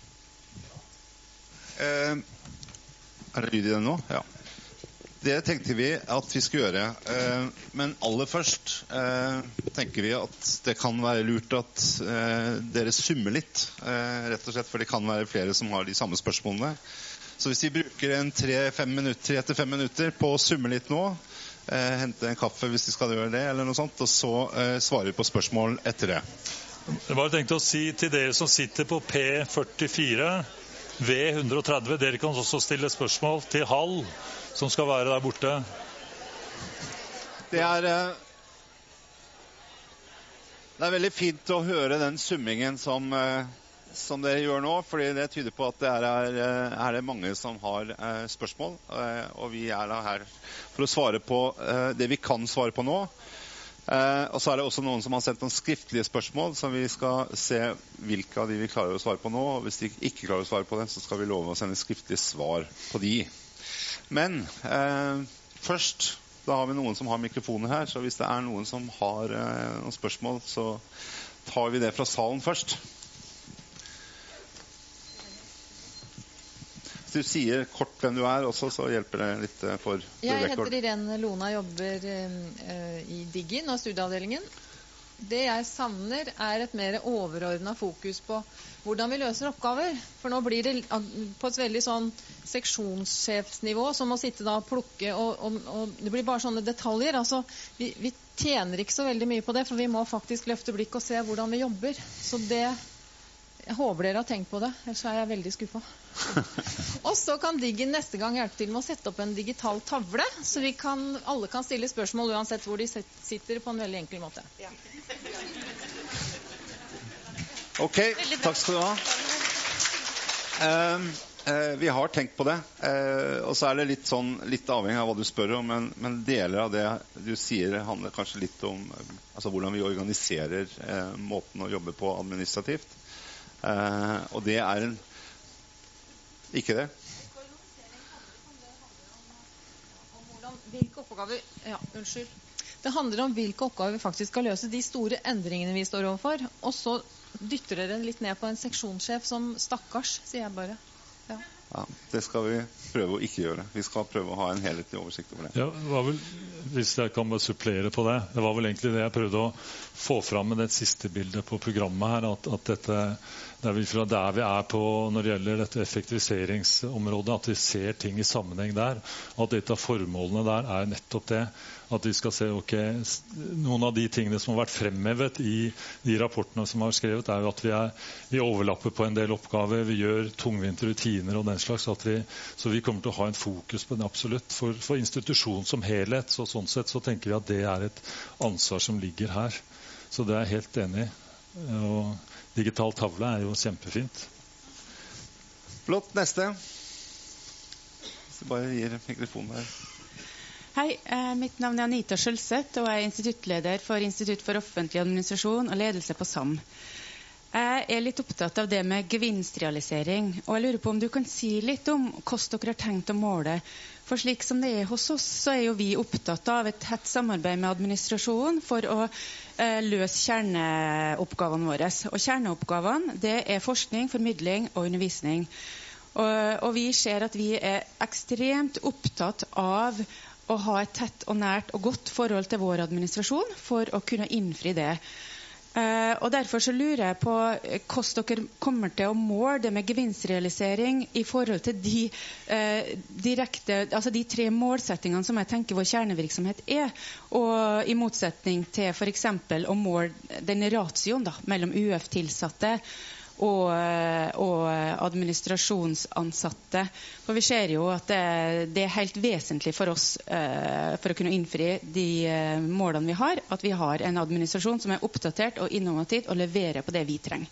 Er det lyd i den nå? Ja. Det tenkte vi at vi skulle gjøre. Men aller først tenker vi at det kan være lurt at dere summer litt, rett og slett, for det kan være flere som har de samme spørsmålene. Så hvis vi bruker 3-5 minutter på å summe litt nå, hente en kaffe hvis vi skal gjøre det, eller noe sånt, og så svarer vi på spørsmål etter det. Jeg bare tenkte å si til dere som sitter på P44, V130, dere kan også stille spørsmål til Hall, som skal være der borte. Det er veldig fint å høre den summingen som dere gjør nå, fordi det tyder på at det er det mange som har spørsmål, og vi er da her for å svare på det vi kan svare på nå. Og så er det også noen som har sendt noen skriftlige spørsmål, som vi skal se hvilke av de vi klarer å svare på nå. Og hvis de ikke klarer å svare på det, så skal vi love å sende skriftlige svar på de. Men først, da har vi noen som har mikrofoner her, så hvis det er noen som har noen spørsmål, så tar vi det fra salen først. Hvis du sier kort hvem du er også, så hjelper det litt for Jeg heter Irene Lona, jobber i Diggin og studieavdelingen. Det jeg savner er et mer overordnet fokus på hvordan vi løser oppgaver. For nå blir det på et veldig sånn seksjonssjefsnivå som må sitte da og plukke, og det blir bare sånne detaljer. Altså, vi tjener ikke så veldig mye på det, for vi må faktisk løfte blikk og se hvordan vi jobber. Så jeg håper dere har tenkt på det, ellers er jeg veldig skuffet. Og så kan Diggin neste gang hjelpe til med å sette opp en digital tavle, så alle kan stille spørsmål uansett hvor de sitter, på en veldig enkel måte. Ja. Ok, takk skal du ha. Vi har tenkt på det, og så er det litt avhengig av hva du spør om, men deler av det du sier handler kanskje litt om hvordan vi organiserer måten å jobbe på administrativt. Og det er ikke det? Det handler om hvilke oppgaver vi faktisk skal løse, de store endringene vi står overfor, og så dytter dere litt ned på en seksjonssjef som stakkars, sier jeg bare. Ja, det skal vi prøve å ikke gjøre. Vi skal prøve å ha en helhetlig oversikt over det. Ja, hvis jeg kan bare supplere på det, det var vel egentlig det jeg prøvde å få fram med det siste bildet på programmet her, at dette der vi er på når det gjelder dette effektiviseringsområdet, at vi ser ting i sammenheng der, og at et av formålene der er nettopp det, at vi skal se noen av de tingene som har vært fremhevet i de rapportene som har skrevet, er jo at vi overlapper på en del oppgaver, vi gjør tungvinte rutiner og den slags, så vi kommer til å ha en fokus på det absolutt. For institusjonen som helhet, så sånn sett så tenker vi at det er et ansvar som ligger her. Så det er jeg helt enig i. Og digital tavle er jo kjempefint. Flott, neste. Hvis du bare gir mikrofonen her. Hei, mitt navn er Anita Skjølseth, og jeg er instituttleder for Institutt for offentlig administrasjon og ledelse på SAM. Jeg er litt opptatt av det med gevinstrealisering, og jeg lurer på om du kan si litt om hvordan dere har tenkt å måle. For slik som det er hos oss, så er jo vi opptatt av et tett samarbeid med administrasjonen for å løse kjerneoppgavene våre. Og kjerneoppgavene, det er forskning, formidling og undervisning. Og vi ser at vi er ekstremt opptatt av å ha et tett og nært og godt forhold til vår administrasjon for å kunne innfri det. Og derfor så lurer jeg på hvordan dere kommer til å måle det med gevinstrealisering i forhold til de 3 målsettingene som jeg tenker vår kjernevirksomhet er, og i motsetning til for eksempel å måle den ratioen mellom UF-tilsatte og administrasjonsansatte. For vi ser jo at det helt vesentlig for oss for å kunne innfri de målene vi har, at vi har en administrasjon som oppdatert og innovativ og leverer på det vi trenger.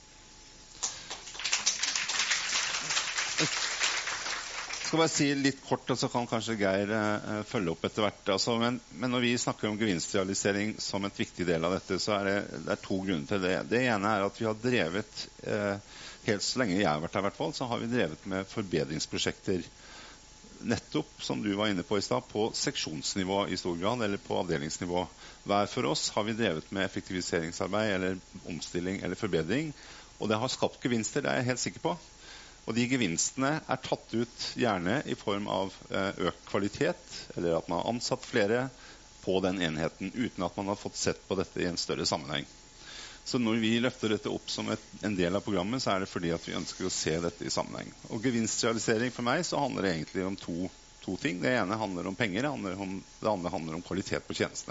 Jeg skal bare si litt kort, og så kan kanskje Geir følge opp etter hvert. Altså, men når vi snakker om gevinstrealisering som et viktig del av dette, så det er to grunner til det. Det ene at vi har drevet, helt så lenge jeg har vært her i hvert fall, så har vi drevet med forbedringsprosjekter nettopp, som du var inne på i sted, på seksjonsnivå i stor grad, eller på avdelingsnivå. Hver for oss har vi drevet med effektiviseringsarbeid, eller omstilling, eller forbedring, og det har skapt gevinster, det er jeg helt sikker på. Og de gevinstene tatt ut gjerne i form av økt kvalitet, eller at man har ansatt flere på den enheten, uten at man har fått sett på dette i en større sammenheng. Så når vi løfter dette opp som en del av programmet, så det fordi at vi ønsker å se dette i sammenheng. Og gevinstrealisering for meg så handler det egentlig om to ting. Det ene handler om penger, det andre handler om kvalitet på tjenestene.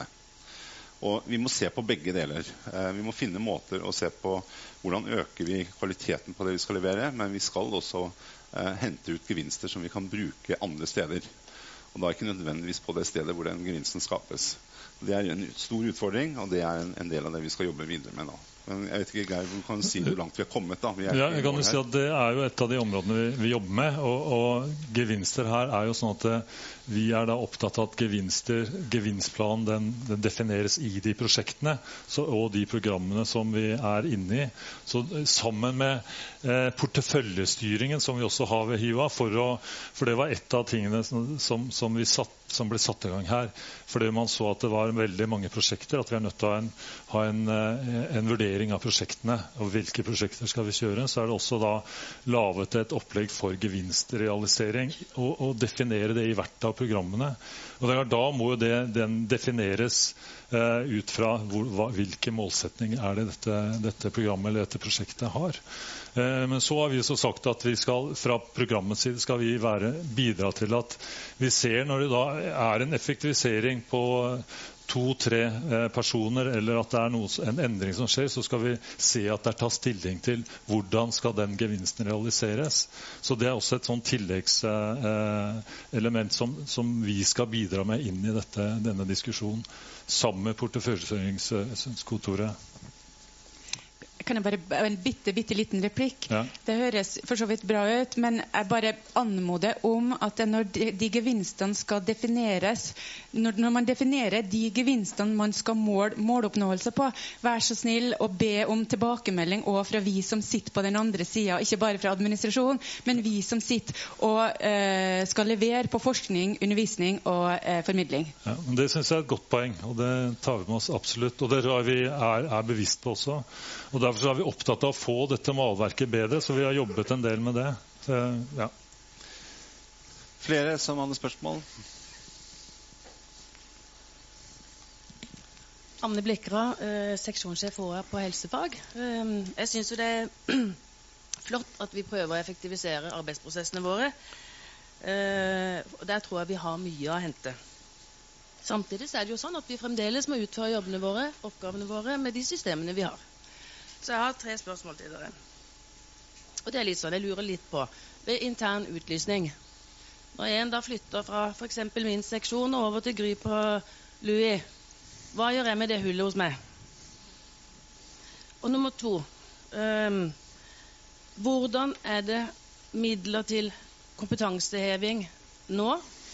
Og vi må se på begge deler. Vi må finne måter å se på hvordan øker vi kvaliteten på det vi skal levere, men vi skal også hente ut gevinster som vi kan bruke andre steder. Og da ikke nødvendigvis på det stedet hvor den gevinsten skapes. Det en stor utfordring, og det en del av det vi skal jobbe videre med nå. Men jeg vet ikke, Geir, du kan si hvor langt vi har kommet da. Jeg kan jo si at det jo et av de områdene vi jobber med, og gevinster her jo sånn at vi da opptatt av at gevinstplanen den defineres i de prosjektene og de programmene som vi inne i. Så sammen med porteføljestyringen som vi også har ved HiOA, for det var et av tingene som ble satt i gang her. Fordi man så at det var veldig mange prosjekter, at vi nødt til å ha en vurdering av prosjektene, og hvilke prosjekter skal vi kjøre. Så det også da lavet et opplegg for gevinstrealisering, og definere det i hvert av programmene. Og da må jo den defineres ut fra hvilke målsetning det dette programmet eller dette prosjektet har. Men så har vi så sagt at vi skal, fra programmets side skal vi bidra til at vi ser når det da en effektivisering på 2-3 personer, eller at det en endring som skjer, så skal vi se at det tas stilling til hvordan skal den gevinsten realiseres. Så det også et sånn tilleggselement som vi skal bidra med inn i denne diskusjonen, sammen med porteføljestyringskontoret. Kan jeg bare en bitte liten replikk? Ja. Det høres for så vidt bra ut, men jeg bare anmoder om at når de gevinstene skal defineres, når man definerer de gevinstene man skal måloppnåelse på, vær så snill å be om tilbakemelding også fra vi som sitter på den andre siden, ikke bare fra administrasjon, men vi som sitter og skal levere på forskning, undervisning og formidling. Ja, men det synes jeg et godt poeng, og det tar vi med oss absolutt, og det tror jeg vi bevisst på også. Og derfor er vi opptatt av å få dette malverket bedre, så vi har jobbet en del med det. Så, ja. Flere som hadde spørsmål? Amne Blikra, seksjonssjef på helsefag. Jeg synes jo det flott at vi prøver å effektivisere arbeidsprosessene våre. Og der tror jeg vi har mye å hente. Samtidig så det jo sånn at vi fremdeles må utføre jobbene våre, oppgavene våre, med de systemene vi har. Så jeg har 3 spørsmål til dere. Og det litt sånn, jeg lurer litt på, ved intern utlysning. Når en da flytter fra for eksempel min seksjon over til Gry på Louis, hva gjør jeg med det hullet hos meg? Og nummer 2, hvordan det midler til kompetanseheving nå?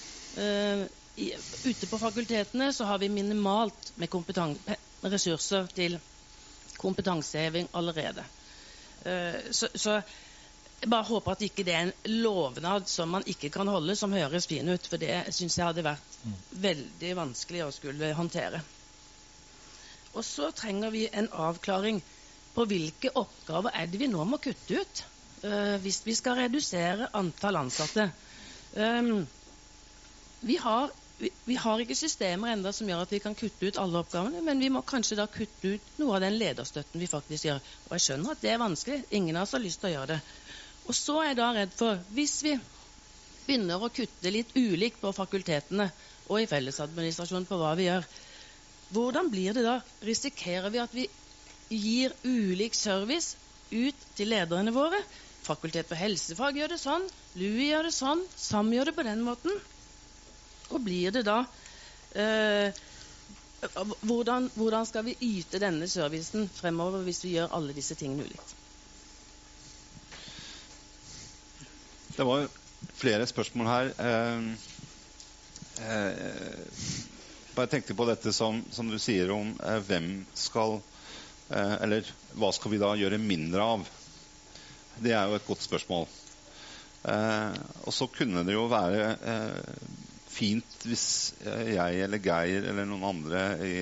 Ute på fakultetene så har vi minimalt med ressurser til kompetanseheving allerede. Så jeg bare håper at ikke det en lovnad som man ikke kan holde, som høres fin ut, for det synes jeg hadde vært veldig vanskelig å skulle håndtere. Og så trenger vi en avklaring på hvilke oppgaver det vi nå må kutte ut, hvis vi skal redusere antall ansatte. Vi har ikke systemer enda som gjør at vi kan kutte ut alle oppgavene, men vi må kanskje da kutte ut noe av den lederstøtten vi faktisk gjør. Og jeg skjønner at det vanskelig. Ingen av oss har lyst til å gjøre det. Og så jeg da redd for, hvis vi begynner å kutte litt ulikt på fakultetene og i fellesadministrasjonen på hva vi gjør, hvordan blir det da? Risikerer vi at vi gir ulik service ut til lederne våre. Fakultet for helsefag gjør det sånn, LUI gjør det sånn, SAM gjør det på den måten. Og blir det da hvordan skal vi yte denne servicen fremover hvis vi gjør alle disse tingene ulikt? Det var flere spørsmål her. Bare tenkte på dette som du sier om hvem skal, eller hva skal vi da gjøre mindre av? Det er jo et godt spørsmål. Og så kunne det jo være fint hvis jeg eller Geir eller noen andre i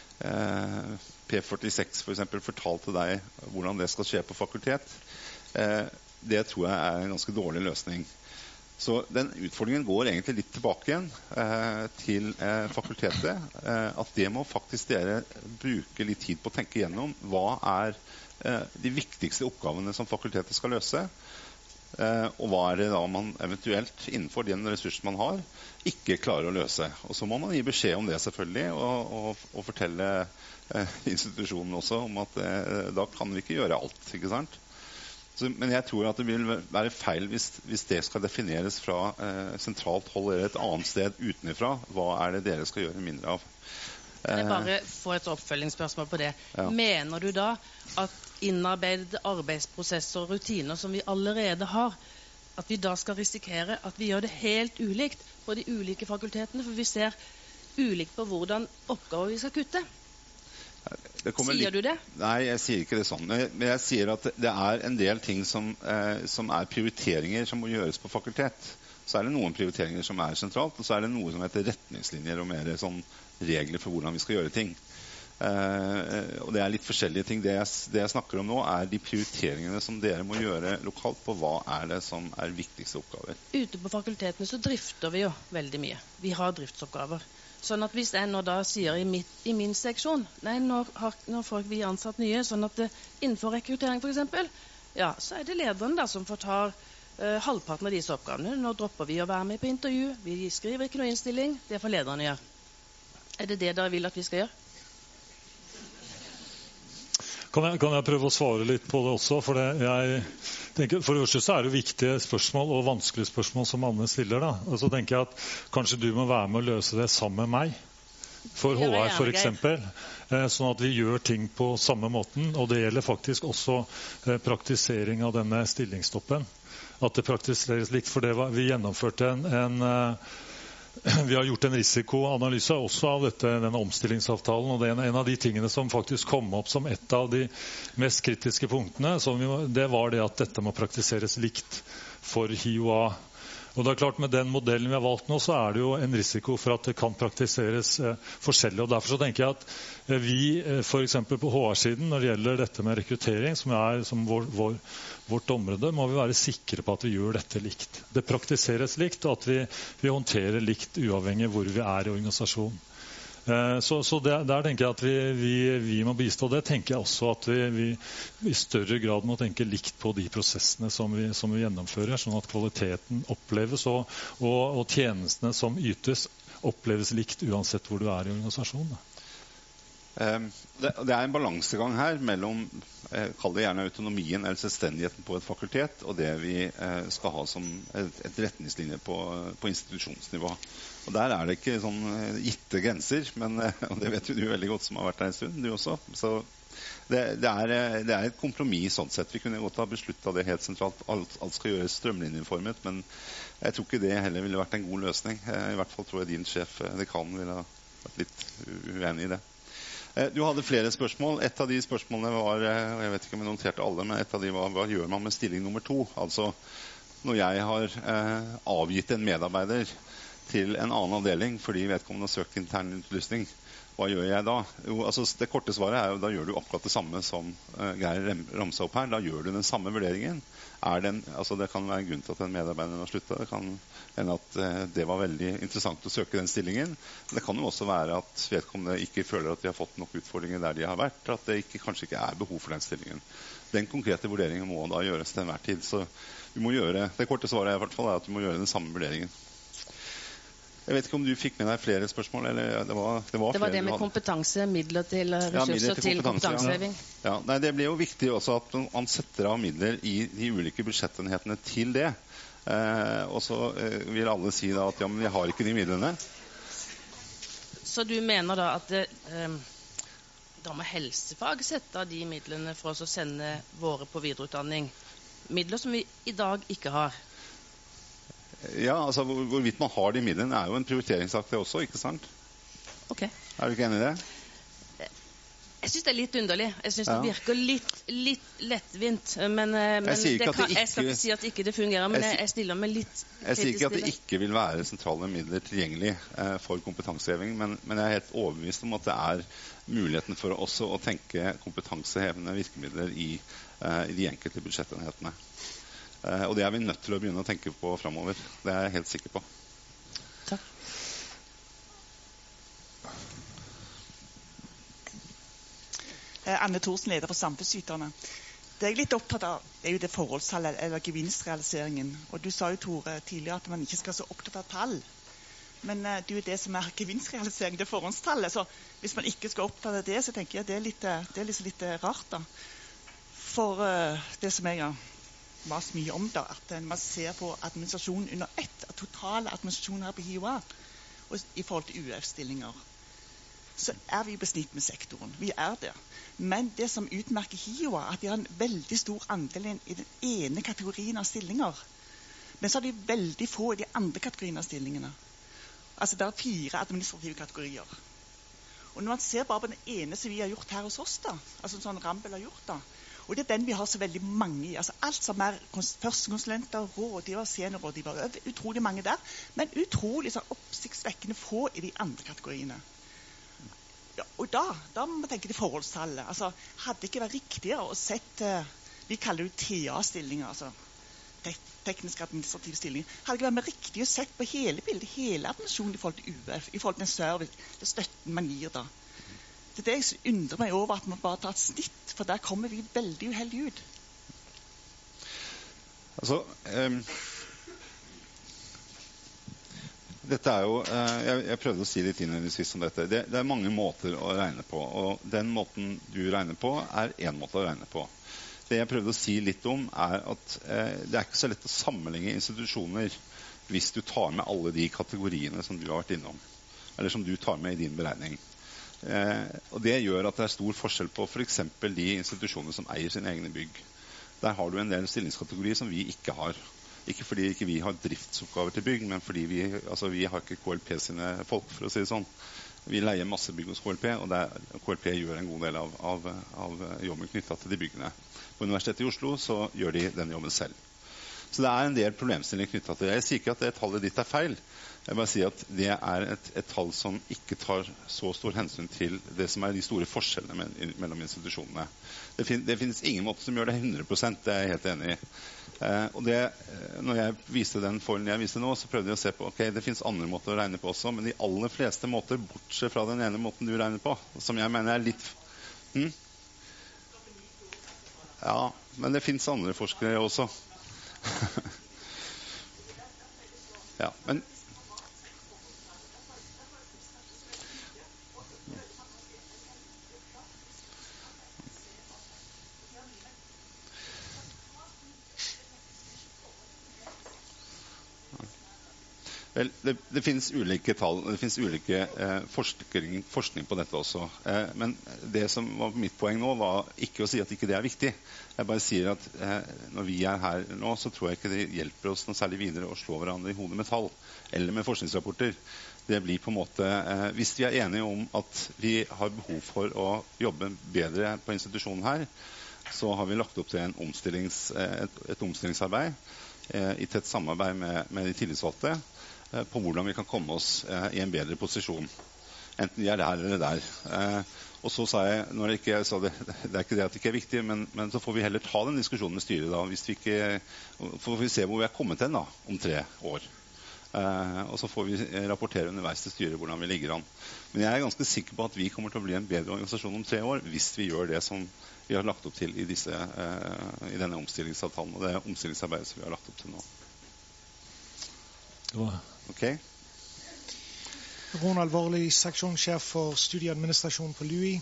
P46 for eksempel fortalte deg hvordan det skal skje på fakultet. Det tror jeg er en ganske dårlig løsning. Så den utfordringen går egentlig litt tilbake igjen til fakultetet. At det må faktisk dere bruke litt tid på å tenke gjennom. Hva er de viktigste oppgavene som fakultetet skal løse? Og hva er det da man eventuelt innenfor den ressursen man har, ikke klarer å løse? Og så må man gi beskjed om det selvfølgelig, og fortelle institusjonen også om at da kan vi ikke gjøre alt, ikke sant? Men jeg tror at det vil være feil hvis det skal defineres fra sentralt hold eller et annet sted utenifra. Hva er det dere skal gjøre mindre av? Kan jeg bare få et oppfølgingsspørsmål på det? Ja. Mener du da at innarbeidede arbeidsprosesser og rutiner som vi allerede har, at vi da skal risikere at vi gjør det helt ulikt på de ulike fakultetene, for vi ser ulikt på hvordan oppgaver vi skal kutte? Sier du det? Nei, jeg sier ikke det sånn. Men jeg sier at det er en del ting som er prioriteringer som må gjøres på fakultet. Så er det noen prioriteringer som er sentralt, og så er det noe som heter retningslinjer og mer sånn regler for hvordan vi skal gjøre ting. Og det er litt forskjellige ting. Det jeg snakker om nå er de prioriteringene som dere må gjøre lokalt på hva er det som er viktigste oppgaver. Ute på fakultetene så drifter vi jo veldig mye. Vi har driftsoppgaver. Sånn at hvis jeg nå da sier i min seksjon, nei, nå får vi ansatt nye, sånn at innenfor rekruttering for eksempel, ja, så er det lederen da som får ta halvparten av disse oppgavene. Nå dropper vi å være med på intervju, vi skriver ikke noe innstilling, det får lederne gjøre. Er det det dere vil at vi skal gjøre? Kan jeg prøve å svare litt på det også? For det første så er det viktige spørsmål og vanskelige spørsmål som Anne stiller. Da. Og så tenker jeg at kanskje du må være med å løse det sammen med meg. For HR for eksempel. Sånn at vi gjør ting på samme måten. Og det gjelder faktisk også praktisering av denne stillingsstoppen. At det praktiseres likt. For vi gjennomførte vi har gjort en risikoanalyse også av denne omstillingsavtalen, og en av de tingene som faktisk kom opp som et av de mest kritiske punktene, det var det at dette må praktiseres likt for HiOA. Og det er klart med den modellen vi har valgt nå, så er det jo en risiko for at det kan praktiseres forskjellig. Og derfor så tenker jeg at vi for eksempel på HR-siden, når det gjelder dette med rekruttering, som er som vårt område, må vi være sikre på at vi gjør dette likt. Det praktiseres likt, og at vi håndterer likt uavhengig hvor vi er i organisasjonen. Så der tenker jeg at vi må bistå. Det tenker jeg også at vi i større grad må tenke likt på de prosessene som vi gjennomfører, sånn at kvaliteten oppleves og tjenestene som ytes oppleves likt uansett hvor du er i organisasjonen. Det er en balansegang her mellom kall det gjerne autonomien eller selvstendigheten på et fakultet og det vi skal ha som et retningslinje på institusjonsnivå. Og der er det ikke sånn gitte grenser, men og det vet du veldig godt som har vært der en stund, du også. Så det er et kompromiss sånn sett. Vi kunne godt ha besluttet det helt sentralt. Alt skal gjøres strømlinjeformet, men jeg tror ikke det heller ville vært en god løsning. I hvert fall tror jeg din sjef, dekan, ville ha vært litt uenig i det. Du hadde flere spørsmål. Et av de spørsmålene var, og jeg vet ikke om jeg noterte alle, men et av de var, hva gjør man med stilling nummer 2? Altså, når jeg har avgitt en medarbeider til en annen avdeling fordi vedkommende har søkt intern utlysning, hva gjør jeg da? Jo, altså, det korte svaret er jo, da gjør du akkurat det samme som Geir ramsa opp her. Da gjør du den samme vurderingen. Det kan være en grunn til at den medarbeideren har sluttet. Det kan hende at det var veldig interessant å søke den stillingen. Men det kan jo også være at vedkommende ikke føler at de har fått nok utfordringer der de har vært, at det kanskje ikke er behov for den stillingen. Den konkrete vurderingen må da gjøres til enhver tid. Så vi må gjøre, det korte svaret i hvert fall er at vi må gjøre den samme vurderingen. Jeg vet ikke om du fikk med deg flere spørsmål, eller det var Det var det med kompetanse, midler til ressurser til kompetanseheving. Ja. Nei, det blir jo viktig også at man setter av midler i de ulike budsjettenhetene til det. Og så vil alle si da at ja, men vi har ikke de midlene. Så du mener da at da må helsefag sette av de midlene for oss å sende våre på videreutdanning? Midler som vi i dag ikke har. Ja, altså hvorvidt man har de midlene er jo en prioriteringssak det også, ikke sant? Ok. Er du ikke enig i det? Jeg synes det er litt underlig. Jeg synes det virker litt lettvint. Men jeg skal ikke si at ikke det fungerer, men jeg stiller meg litt kritisk til det. Jeg sier ikke at det ikke vil være sentrale midler tilgjengelig for kompetanseheving, men jeg er helt overbevist om at det er muligheten for også å tenke kompetansehevende virkemidler i de enkelte budsjettenhetene. Og det er vi nødt til å begynne å tenke på fremover. Det er jeg helt sikker på. Takk. Anne Thorsen, leder for Samfunnsyterne. Det jeg er litt opptatt av, er jo det forholdstallet, eller gevinstrealiseringen. Og du sa jo, Tore, tidligere at man ikke skal så opptatt av tall. Men det er jo det som er gevinstrealisering, det forhåndstallet. Så hvis man ikke skal opptatt av det, så tenker jeg at det er liksom litt rart da. For det som jeg har mast mye om da, at når man ser på administrasjonen under ett, at totale administrasjonen her på HiOA, og i forhold til UF-stillinger, så er vi besnitt med sektoren. Vi er det. Men det som utmerker HiOA, at de har en veldig stor andel i den ene kategorien av stillinger. Men så har de veldig få i de andre kategoriene av stillingene. Altså det er 4 administrative kategorier. Og når man ser bare på den ene som vi har gjort her hos oss da, altså sånn Rambøll har gjort da, og det er den vi har så veldig mange i. Altså alt som er førstekonsulenter, rådgiver, seniorrådgiver, utrolig mange der, men utrolig sånn oppsiktsvekkende få i de andre kategoriene. Ja, og da må man tenke til forholdstallet. Altså, hadde det ikke vært riktigere å sette, vi kaller det TA-stillinger, altså teknisk administrative stillinger, hadde det ikke vært mer riktig å sette på hele bildet, hele administrasjonen i forhold til UF, i forhold til den service, det støtten man gir da. Det er det jeg undrer meg over at man bare tar et snitt, for der kommer vi veldig uheldig ut. Altså, dette er jo, jeg prøvde å si litt innledningsvis om dette. Det er mange måter å regne på, og den måten du regner på er en måte å regne på. Det jeg prøvde å si litt om er at det er ikke så lett å sammenligne institusjoner hvis du tar med alle de kategoriene som du har vært innom, eller som du tar med i din beregning. Og det gjør at det er stor forskjell på for eksempel de institusjoner som eier sine egne bygg. Der har du en del stillingskategorier som vi ikke har. Ikke fordi ikke vi har driftsoppgaver til bygg, men fordi vi har ikke KLP sine folk, for å si det sånn. Vi leier masse bygg hos KLP, og KLP gjør en god del av jobben knyttet til de byggene. På Universitetet i Oslo så gjør de den jobben selv. Så det er en del problemstillinger knyttet til det. Jeg sier ikke at det tallet ditt er feil. Jeg bare sier at det er et tall som ikke tar så stor hensyn til det som er de store forskjellene mellom institusjonene. Det finnes ingen måte som gjør det 100%, det er jeg helt enig i. Og når jeg viste den foilen jeg viste nå, så prøvde jeg å se på, ok, det finnes andre måter å regne på også, men de aller fleste måter, bortsett fra den ene måten du regner på, som jeg mener er litt... Ja, men det finnes andre forskere også. Ja, men... Vel, det finnes ulike tall, det finnes ulike forskning på dette også. Men det som var mitt poeng nå var ikke å si at ikke det er viktig. Jeg bare sier at når vi er her nå, så tror jeg ikke det hjelper oss noe særlig videre å slå hverandre i hodet med tall, eller med forskningsrapporter. Det blir på en måte, hvis vi er enige om at vi har behov for å jobbe bedre på institusjonen her, så har vi lagt opp til et omstillingsarbeid i tett samarbeid med de tillitsvalgte, på hvordan vi kan komme oss i en bedre posisjon. Enten vi er der eller der. Og så sa jeg, når jeg sa det er ikke det at det ikke er viktig, men så får vi heller ta den diskusjonen med styret da. Hvis vi ikke, får vi se hvor vi er kommet hen da, om 3 år. Og så får vi rapportere underveis til styret hvordan vi ligger an. Men jeg er ganske sikker på at vi kommer til å bli en bedre organisasjon om 3 år, hvis vi gjør det som vi har lagt opp til i denne omstillingsavtalen, og det omstillingsarbeidet som vi har lagt opp til nå. Det var... Ok. Ronald Vorli, seksjonssjef for studieadministrasjon på LUI.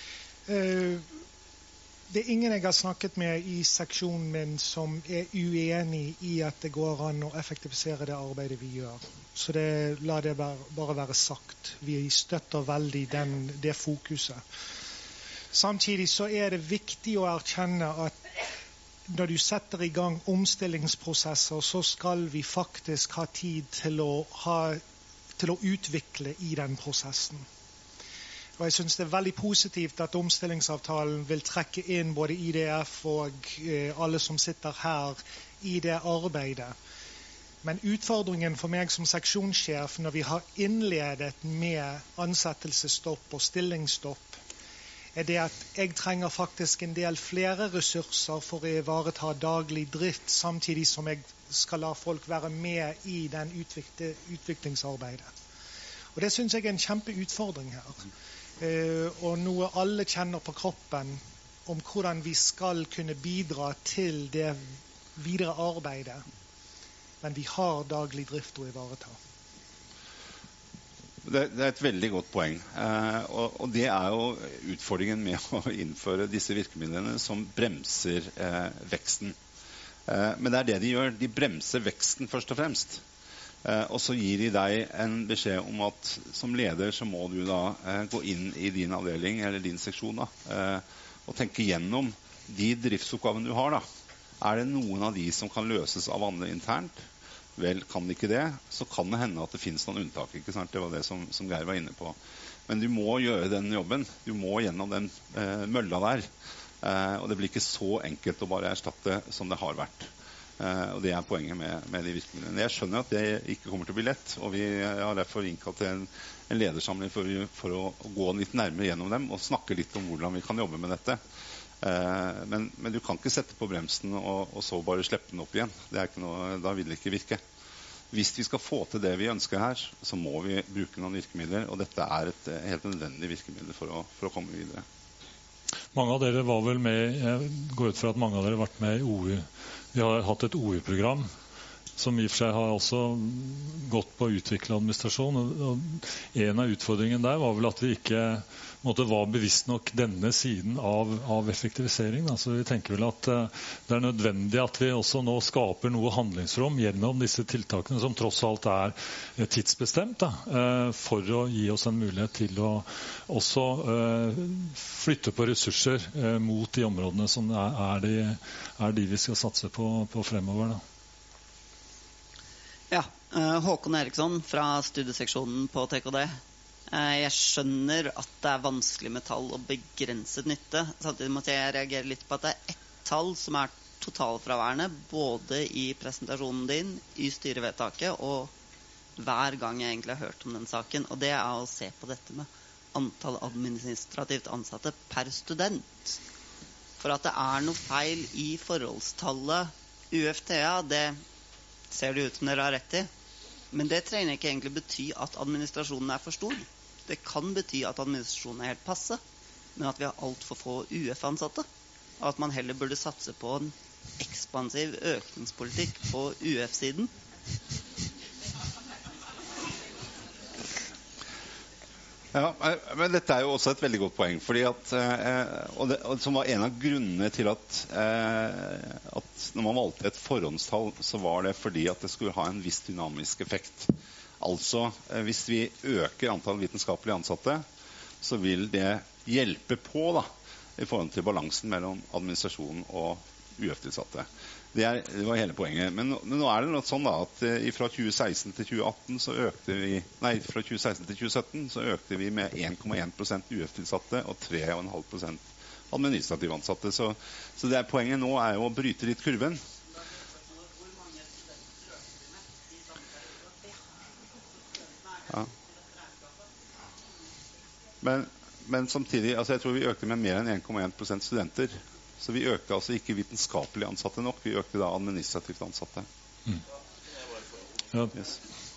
Det ingen jeg har snakket med i seksjonen min som uenig i at det går an å effektivisere det arbeidet vi gjør. Så la det bare være sagt. Vi støtter veldig det fokuset. Samtidig så det viktig å erkjenne at når du setter i gang omstillingsprosesser, så skal vi faktisk ha tid til å utvikle i den prosessen. Og jeg synes det veldig positivt at omstillingsavtalen vil trekke inn både IDF og alle som sitter her i det arbeidet. Men utfordringen for meg som seksjonssjef når vi har innledet med ansettelsesstopp og stillingsstopp, det at jeg trenger faktisk en del flere ressurser for å ivareta daglig drift, samtidig som jeg skal la folk være med i den utviklingsarbeidet. Og det synes jeg en kjempeutfordring her. Og noe alle kjenner på kroppen om hvordan vi skal kunne bidra til det videre arbeidet. Men vi har daglig drift å ivareta. Det et veldig godt poeng. Og det jo utfordringen med å innføre disse virkemidlene som bremser veksten. Men det det de gjør. De bremser veksten først og fremst. Og så gir de deg en beskjed om at som leder så må du da gå inn i din avdeling eller din seksjon da, og tenke gjennom de driftsoppgavene du har da. Det noen av de som kan løses av andre internt? Vel, kan det ikke det, så kan det hende at det finnes noen unntak, ikke sant? Det var det som Geir var inne på. Men du må gjøre den jobben. Du må gjennom den mølla der. Og det blir ikke så enkelt å bare erstatte som det har vært. Og det poenget med de virkemidlene. Jeg skjønner at det ikke kommer til å bli lett, og vi har derfor innkalt til en ledersamling for å gå litt nærmere gjennom dem og snakke litt om hvordan vi kan jobbe med dette. Men du kan ikke sette på bremsen og så bare slippe den opp igjen. Det ikke noe, da vil det ikke virke. Hvis vi skal få til det vi ønsker her, så må vi bruke noen virkemidler, og dette et helt nødvendig virkemiddel for å komme videre. Mange av dere var vel med, jeg går ut fra at mange av dere har vært med i OU. Vi har hatt et OU-program som i og for seg har også gått på å utvikle administrasjon. Og en av utfordringene der var vel at vi ikke var bevisst nok denne siden av effektivisering. Altså, vi tenker vel at det nødvendig at vi også nå skaper noe handlingsrom gjennom disse tiltakene som tross alt tidsbestemt for å gi oss en mulighet til å også flytte på ressurser mot de områdene som de vi skal satse på fremover da. Ja, Håkon Eriksson fra studieseksjonen på TKD. Jeg skjønner at det vanskelig med tall og begrenset nytte. Samtidig måtte jeg reagere litt på at det ett tall som totalfraværende, både i presentasjonen din, i styrevedtaket, og hver gang jeg egentlig har hørt om den saken. Og det å se på dette med antall administrativt ansatte per student. For at det noe feil i forholdstallet UFTA, det ser det ut som dere har rett i. Men det trenger ikke egentlig bety at administrasjonen for stor. Det kan bety at administrasjonen helt passe, men at vi har alt for få UF-ansatte. Og at man heller burde satse på en ekspansiv økningspolitikk på UF-siden. Ja, men dette jo også et veldig godt poeng, fordi at, og som var en av grunnene til at når man valgte et forhåndstall, så var det fordi at det skulle ha en viss dynamisk effekt. Altså, hvis vi øker antall vitenskapelige ansatte, så vil det hjelpe på da, i forhold til balansen mellom administrasjonen og UF-tilsatte. Det var hele poenget. Men nå det noe sånn da, at fra 2016 til 2018 så økte vi, fra 2016 til 2017 så økte vi med 1,1% UF-tilsatte og 3,5% administrative ansatte. Så det poenget nå jo å bryte litt kurven. Ja. Men samtidig, altså jeg tror vi økte med mer enn 1,1% studenter. Så vi økte altså ikke vitenskapelig ansatte nok, vi økte da administrativt ansatte. Ja. Yes.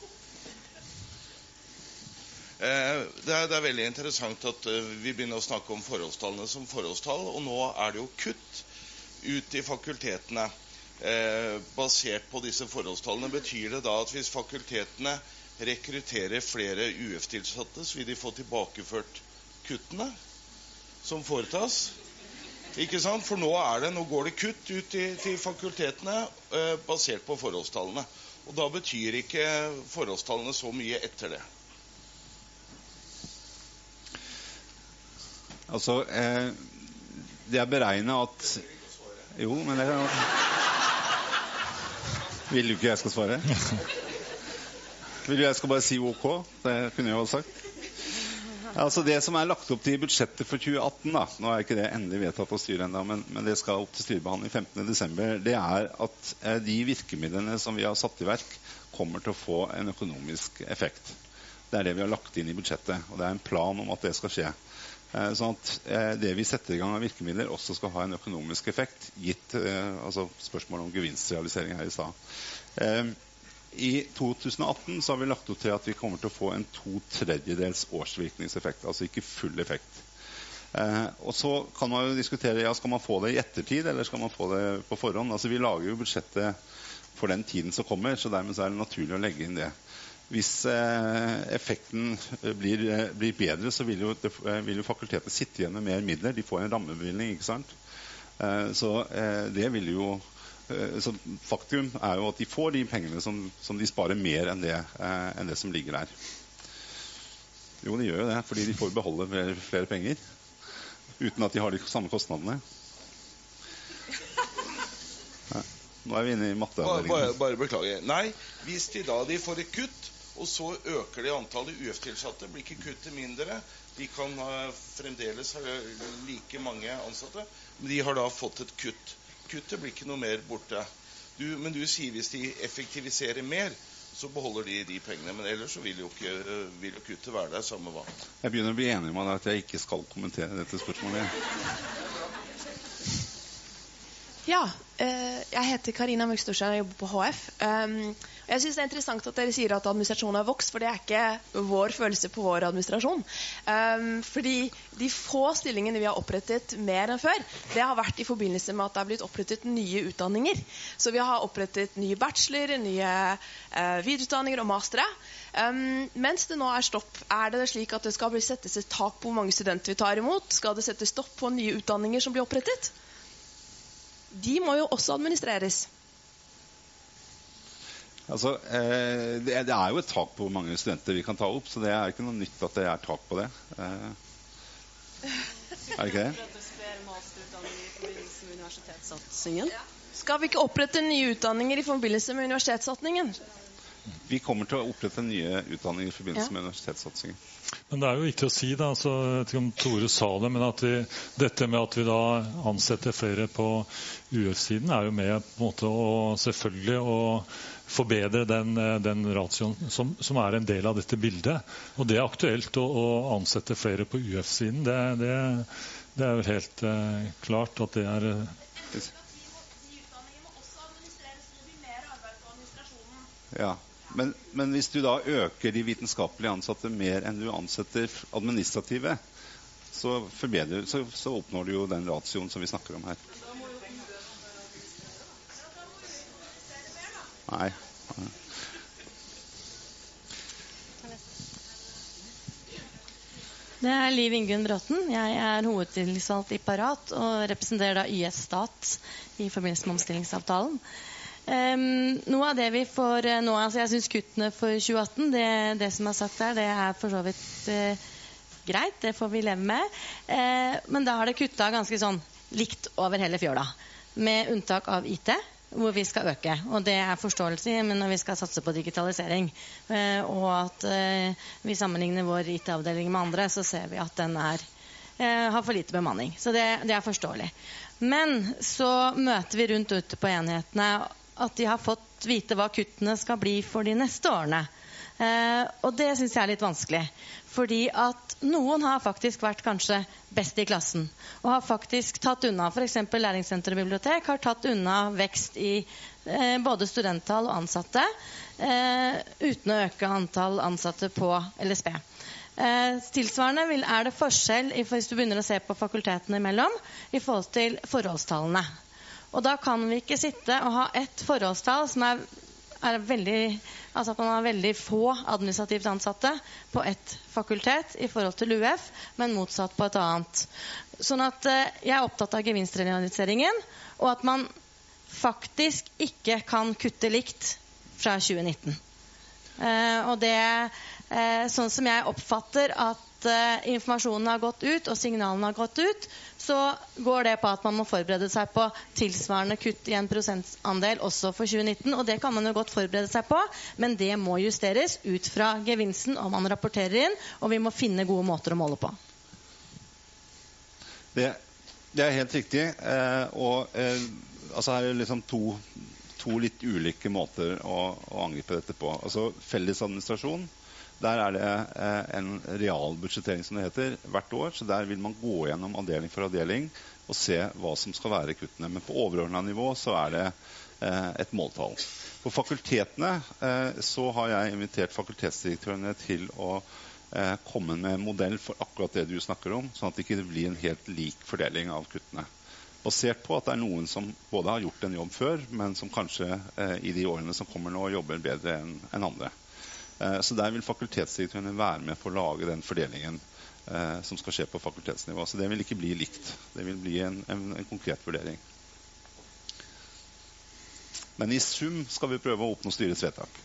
Det veldig interessant at vi begynner å snakke om forholdstallene som forholdstall, og nå det jo kutt ut i fakultetene basert på disse forholdstallene. Betyr det da at hvis fakultetene rekruttere flere UF-tilsatte, så vil de få tilbakeført kuttene som foretas. Ikke sant? For nå går det kutt ut til fakultetene basert på forholdstallene. Og da betyr ikke forholdstallene så mye etter det. Altså, det er beregnet at... Jo, men det kan... Vil du ikke jeg skal svare? Vil du jeg skal bare si OK? Det kunne jeg jo sagt. Altså det som er lagt opp til budsjettet for 2018, da, nå er ikke det endelig vedtatt på styret enda, men det skal opp til styrebehandling 15. desember, det er at de virkemidlene som vi har satt i verk, kommer til å få en økonomisk effekt. Det er det vi har lagt inn i budsjettet, og det er en plan om at det skal skje. Sånn at det vi setter i gang av virkemidler også skal ha en økonomisk effekt, gitt altså spørsmål om gevinstrealisering her i stad. I 2018 så har vi lagt opp til at vi kommer til å få en 2/3 årsvirkningseffekt, altså ikke full effekt. Og så kan man jo diskutere, ja, skal man få det i ettertid, eller skal man få det på forhånd? Altså vi lager jo budsjettet for den tiden som kommer, så dermed så er det naturlig å legge inn det. Hvis effekten blir bedre, så vil jo fakultetet sitte igjen med mer midler. De får en rammebevilgning, ikke sant? Så det vil jo... Så faktum er jo at de får de pengene som de sparer mer enn det som ligger der. Jo, de gjør jo det, fordi de får beholde flere penger uten at de har de samme kostnadene. Nå er vi inne i matteavdelingen. Bare beklager. Nei, hvis de får et kutt, og så øker de antallet UF-tilsatte, blir ikke kuttet mindre. De kan fremdeles ha like mange ansatte, men de har da fått et kutt. Kuttet blir ikke noe mer borte. Men du sier hvis de effektiviserer mer, så beholder de pengene. Men ellers så vil jo kuttet være der, samme hva. Jeg begynner å bli enig med deg at jeg ikke skal kommentere dette spørsmålet. Ja, jeg heter Karina Mørkstorsheim og jobber på HF. Jeg synes det er interessant at dere sier at administrasjonen har vokst, for det er ikke vår følelse på vår administrasjon. Fordi de få stillingene vi har opprettet mer enn før, det har vært i forbindelse med at det har blitt opprettet nye utdanninger. Så vi har opprettet nye bachelor, nye videreutdanninger og mastere. Mens det nå er stopp, er det slik at det skal settes et tak på hvor mange studenter vi tar imot? Skal det settes stopp på nye utdanninger som blir opprettet? De må jo også administreres. Altså, det er jo et tak på hvor mange studenter vi kan ta opp, så det er ikke noe nytt at det er tak på det. Er det ikke det? Skal vi ikke opprette nye utdanninger i forbindelse med universitetssatsingen? Vi kommer til å opprette nye utdanninger i forbindelse med universitetssatsingen. Men det er jo viktig å si, da, altså, jeg vet ikke om Tore sa det, men at dette med at vi da ansetter flere på UF-siden er jo med på en måte å selvfølgelig å forbedre den ratioen som er en del av dette bildet. Og det er aktuelt å ansette flere på UF-siden. Det er jo helt klart at det er... Ja, men hvis du da øker de vitenskapelige ansatte mer enn du ansetter administrative, så oppnår du jo den ratioen som vi snakker om her. Nei. Det er Liv Ingunn Bråten. Jeg er hovedtillitsvalgt i Parat og representerer da YS Stat i forbindelse med omstillingsavtalen. Noe av det vi får nå, altså jeg synes kuttene for 2018, det som er sagt der, det er for så vidt greit, det får vi leve med. Men da har det kuttet ganske sånn likt over hele fjøla, med unntak av IT, hvor vi skal øke. Og det er forståelse, men når vi skal satse på digitalisering, og at vi sammenligner vår IT-avdeling med andre, så ser vi at den har for lite bemanning. Så det er forståelig. Men så møter vi rundt ute på enhetene at de har fått vite hva kuttene skal bli for de neste årene. Og det synes jeg er litt vanskelig. Fordi at noen har faktisk vært kanskje best i klassen. Og har faktisk tatt unna, for eksempel Læringssenter og bibliotek, har tatt unna vekst i både studenttall og ansatte, uten å øke antall ansatte på LSB. Tilsvarende er det forskjell hvis du begynner å se på fakultetene imellom i forhold til forholdstallene. Og da kan vi ikke sitte og ha et forholdstall som er at man har veldig få administrativt ansatte på ett fakultet i forhold til UF, men motsatt på et annet. Sånn at jeg er opptatt av gevinstrealiseringen, og at man faktisk ikke kan kutte likt fra 2019. Og det sånn som jeg oppfatter at informasjonen har gått ut og signalene har gått ut, så går det på at man må forberede seg på tilsvarende kutt i en prosentandel også for 2019, og det kan man jo godt forberede seg på, men det må justeres ut fra gevinsten om man rapporterer inn, og vi må finne gode måter å måle på. Det er helt riktig, altså her er liksom to litt ulike måter å angripe dette på. Altså felles administrasjon, der er det en realbudsjettering som det heter hvert år, så der vil man gå gjennom avdeling for avdeling og se hva som skal være kuttene. Men på overordnet nivå så er det et måltall. På fakultetene så har jeg invitert fakultetsdirektørene til å komme med en modell for akkurat det du snakker om, sånn at det ikke blir en helt lik fordeling av kuttene. Basert på at det er noen som både har gjort en jobb før, men som kanskje i de årene som kommer nå jobber bedre enn andre. Så der vil fakultetsdirektørene være med på å lage den fordelingen som skal skje på fakultetsnivå. Så det vil ikke bli likt. Det vil bli en konkret vurdering. Men i sum skal vi prøve å oppnå styrets vedtak.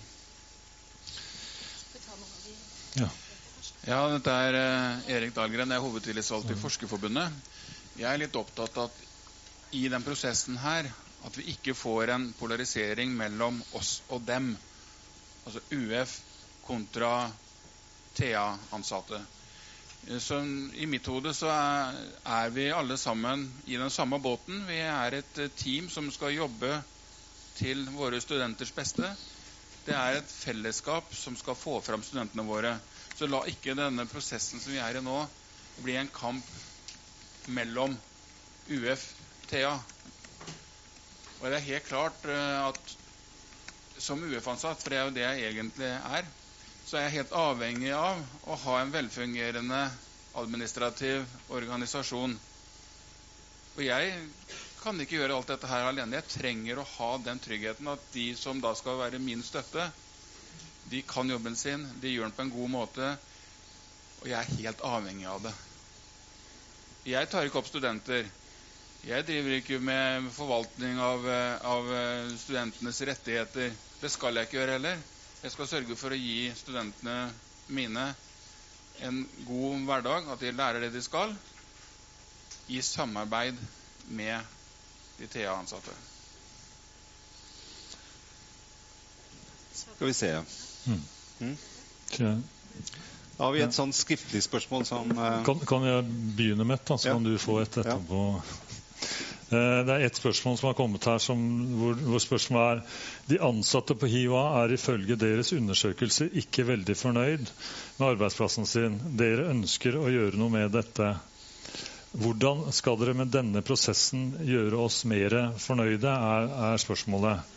Ja, dette er Erik Dahlgren, jeg er hovedtillitsvalgt i Forskerforbundet. Jeg er litt opptatt av at i den prosessen her, at vi ikke får en polarisering mellom oss og dem. Altså UF kontra TA-ansatte. Så i mitt hode så er vi alle sammen i den samme båten. Vi er et team som skal jobbe til våre studenters beste. Det er et fellesskap som skal få fram studentene våre. Så la ikke denne prosessen som vi er i nå, bli en kamp mellom UF TA. Og det er helt klart at som UF-ansatt, for det er jo det jeg egentlig er, så er jeg helt avhengig av å ha en velfungerende administrativ organisasjon. Og jeg kan ikke gjøre alt dette her alene. Jeg trenger å ha den tryggheten at de som da skal være min støtte, de kan jobben sin, de gjør den på en god måte, og jeg er helt avhengig av det. Jeg tar ikke opp studenter. Jeg driver ikke med forvaltning av studentenes rettigheter. Det skal jeg ikke gjøre heller. Jeg skal sørge for å gi studentene mine en god hverdag, at de lærer det de skal, i samarbeid med de TA-ansatte. Skal vi se. Da har vi et sånn skriftlig spørsmål som... Kan jeg begynne med et, så kan du få et etterpå. Det er et spørsmål som har kommet her hvor spørsmålet er: de ansatte på HiOA er ifølge deres undersøkelser ikke veldig fornøyd med arbeidsplassen sin. Dere ønsker å gjøre noe med dette. Hvordan skal dere med denne prosessen gjøre oss mer fornøyde, er spørsmålet.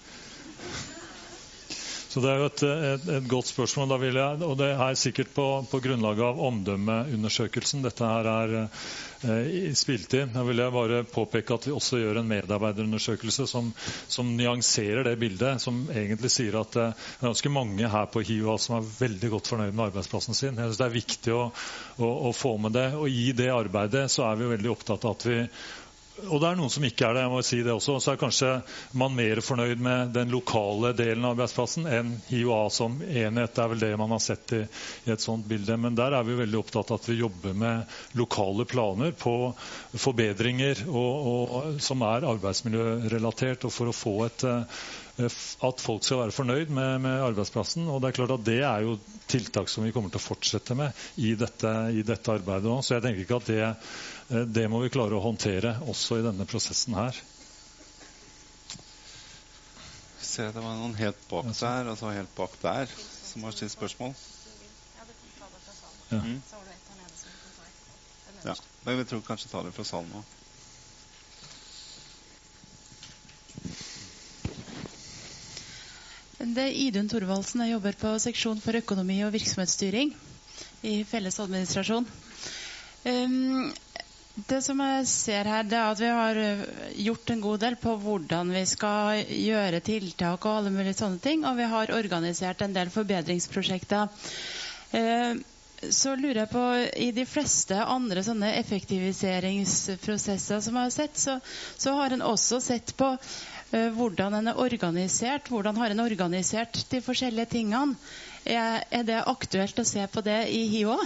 Så det er jo et godt spørsmål. Og det er sikkert på grunnlag av omdømmeundersøkelsen dette her er spilt inn. Da vil jeg bare påpeke at vi også gjør en medarbeiderundersøkelse som nyanserer det bildet, som egentlig sier at det er ganske mange her på HiOA som er veldig godt fornøyd med arbeidsplassen sin. Jeg synes det er viktig å få med det. Og i det arbeidet så er vi veldig opptatt av at vi... Og det er noen som ikke er det, jeg må si det også. Så er kanskje man mer fornøyd med den lokale delen av arbeidsplassen enn HiOA som enhet. Det er vel det man har sett i et sånt bilde. Men der er vi veldig opptatt av at vi jobber med lokale planer på forbedringer som er arbeidsmiljørelatert, og for å få at folk skal være fornøyd med arbeidsplassen. Og det er klart at det er jo tiltak som vi kommer til å fortsette med i dette arbeidet også. Så jeg tenker ikke at det må vi klare å håndtere også i denne prosessen her. Jeg ser det var noen helt bak der, og så helt bak der, som har stilt spørsmål. Ja, men vi tror kanskje ta det fra salen nå. Det er Idun Thorvaldsen. Jeg jobber på seksjon for økonomi og virksomhetsstyring i felles administrasjon. Det som jeg ser her, det at vi har gjort en god del på hvordan vi skal gjøre tiltak og alle mulige sånne ting, og vi har organisert en del forbedringsprosjekter. Så lurer jeg på, i de fleste andre sånne effektiviseringsprosesser som jeg har sett, så har en også sett på hvordan en organisert, hvordan har en organisert de forskjellige tingene. Er det aktuelt å se på det i HiOA?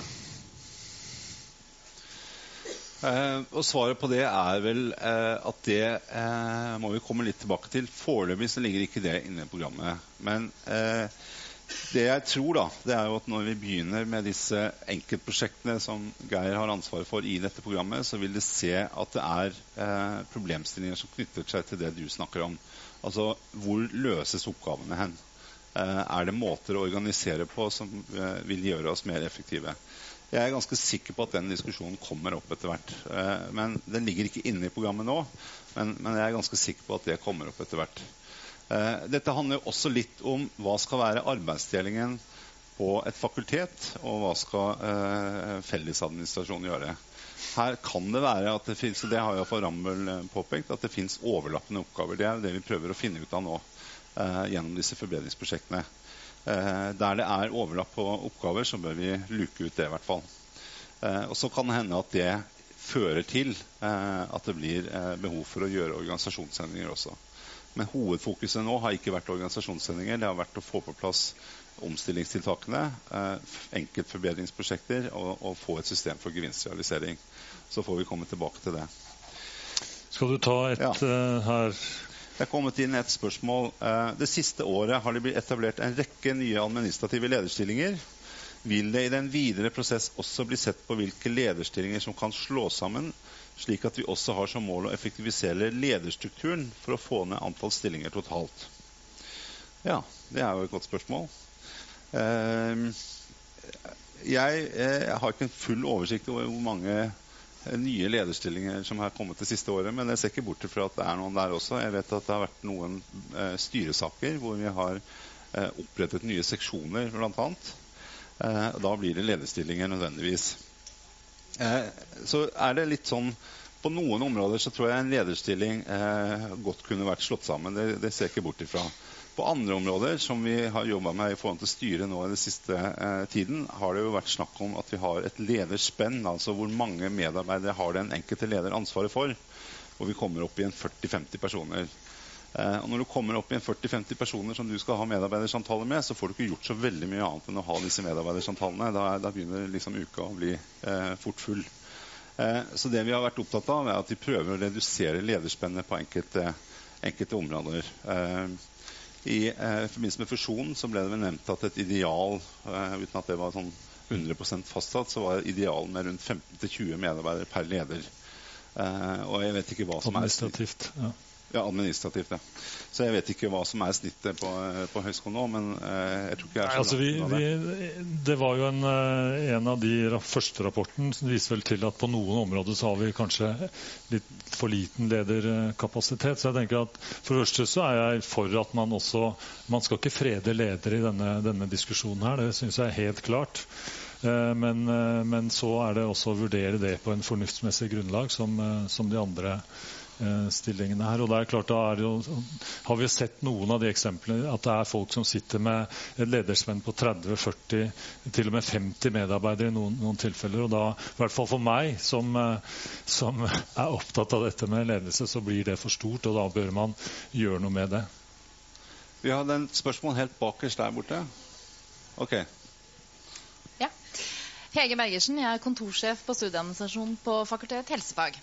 Og svaret på det vel at det må vi komme litt tilbake til. Foreløpig så ligger ikke det inne i programmet. Men det jeg tror da, det jo at når vi begynner med disse enkeltprosjektene som Geir har ansvaret for i dette programmet, så vil det se at det problemstillinger som knytter seg til det du snakker om. Altså, hvor løses oppgavene hen? Det måter å organisere på som vil gjøre oss mer effektive? Jeg ganske sikker på at den diskusjonen kommer opp etter hvert. Men den ligger ikke inne i programmet nå, men jeg ganske sikker på at det kommer opp etter hvert. Dette handler jo også litt om hva skal være arbeidsdelingen på et fakultet, og hva skal fellesadministrasjonen gjøre. Her kan det være at det finnes, og det har jeg for Rambøll påpekt, at det finnes overlappende oppgaver. Det det vi prøver å finne ut av nå gjennom disse forbedringsprosjektene. Der det overlapp på oppgaver, så bør vi luke ut det i hvert fall. Og så kan det hende at det fører til at det blir behov for å gjøre organisasjonsendringer også. Men hovedfokuset nå har ikke vært organisasjonsendringer, det har vært å få på plass omstillingstiltakene, enkeltforbedringsprosjekter og få et system for gevinstrealisering. Så får vi komme tilbake til det. Skal du ta et her? Det kommet inn et spørsmål. Det siste året har det blitt etablert en rekke nye administrative lederstillinger. Vil det i den videre prosess også bli sett på hvilke lederstillinger som kan slå sammen, slik at vi også har som mål å effektivisere lederstrukturen for å få ned antall stillinger totalt? Ja, det jo et godt spørsmål. Jeg har ikke en full oversikt over hvor mange nye lederstillinger som har kommet det siste året, men jeg ser ikke bort fra at det noen der også. Jeg vet at det har vært noen styresaker hvor vi har opprettet nye seksjoner blant annet. Da blir det lederstillinger nødvendigvis. Så det litt sånn, på noen områder så tror jeg en lederstilling godt kunne vært slått sammen. Det ser jeg ikke bort ifra. På andre områder som vi har jobbet med i forhold til styret nå i den siste tiden, har det jo vært snakk om at vi har et lederspenn, altså hvor mange medarbeidere har den enkelte leder ansvaret for, og vi kommer opp i en 40-50 personer. Og når du kommer opp i en 40-50 personer som du skal ha medarbeidersamtaler med, så får du ikke gjort så veldig mye annet enn å ha disse medarbeidersamtalene. Da begynner liksom uka å bli fort full. Så det vi har vært opptatt av at vi prøver å redusere lederspennet på enkelte områder. I forbindelse med fusjonen så ble det vel nevnt at et ideal, uten at det var sånn 100% fastsatt, så var idealen med rundt 15-20 medarbeidere per leder. Og jeg vet ikke hva som administrativt, Ja, administrativt, ja. Så jeg vet ikke hva som snittet på høyskolen nå, men jeg tror ikke jeg så det var jo en av de første rapporten som viser vel til at på noen områder så har vi kanskje litt for liten lederkapasitet. Så jeg tenker at for det første så jeg for at man skal ikke frede ledere i denne diskusjonen her, det synes jeg helt klart. Men så det også å vurdere det på en fornuftsmessig grunnlag som de andre stillingene her, og det klart da har vi sett noen av de eksemplene at det folk som sitter med et lederspenn på 30-40, til og med 50 medarbeidere i noen tilfeller, og da, i hvert fall for meg som opptatt av dette med ledelse, så blir det for stort, og da bør man gjøre noe med det. Vi har den spørsmålet helt bakerst der borte. Ok. Ja. Hege Bergersen, jeg kontorsjef på studieadministrasjon på Fakultet Helsefag.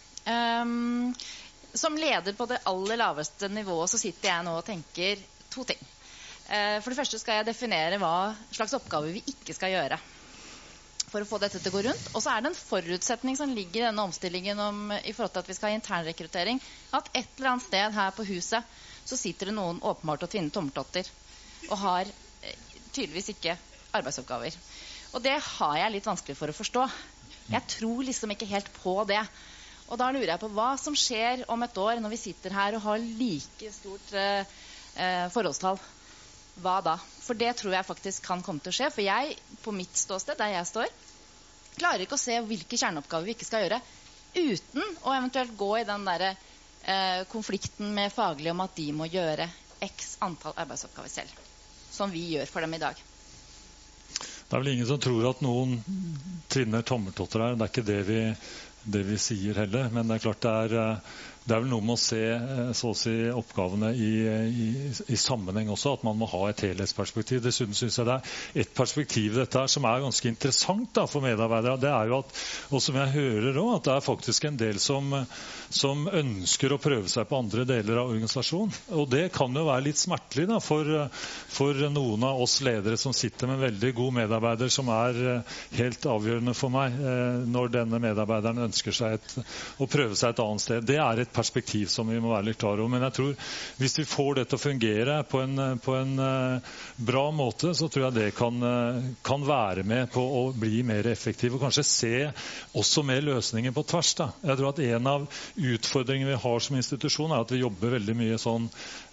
Som leder på det aller laveste nivået så sitter jeg nå og tenker to ting. For det første skal jeg definere hva slags oppgaver vi ikke skal gjøre for å få dette til å gå rundt. Og så det en forutsetning som ligger i denne omstillingen i forhold til at vi skal ha internrekruttering, at et eller annet sted her på huset så sitter det noen åpenbart og tvinner tommeltotter og har tydeligvis ikke arbeidsoppgaver. Og det har jeg litt vanskelig for å forstå. Jeg tror liksom ikke helt på det. Og da lurer jeg på hva som skjer om et år når vi sitter her og har like stort forholdstall. Hva da? For det tror jeg faktisk kan komme til å skje. For jeg, på mitt ståsted, der jeg står, klarer ikke å se hvilke kjerneoppgaver vi ikke skal gjøre uten å eventuelt gå i den der konflikten med faglig om at de må gjøre x antall arbeidsoppgaver selv, som vi gjør for dem i dag. Det vel ingen som tror at noen tvinner tommeltotter her. Det ikke det vi sier heller, men det klart det vel noe med å se så å si oppgavene i sammenheng også, at man må ha et helhetsperspektiv. Dessuten synes jeg det et perspektiv dette her som ganske interessant da, for medarbeidere. Det jo at, og som jeg hører også, at det faktisk en del som ønsker å prøve seg på andre deler av organisasjonen. Og det kan jo være litt smertelig da, for noen av oss ledere som sitter med en veldig god medarbeider som helt avgjørende for meg når denne medarbeideren ønsker seg å prøve seg et annet sted. Det et perspektiv som vi må være litt klar over. Men jeg tror hvis vi får det til å fungere på en bra måte, så tror jeg det kan være med på å bli mer effektiv og kanskje se også mer løsninger på tvers. Da. Jeg tror at en av utfordringene vi har som institusjon at vi jobber veldig mye sånn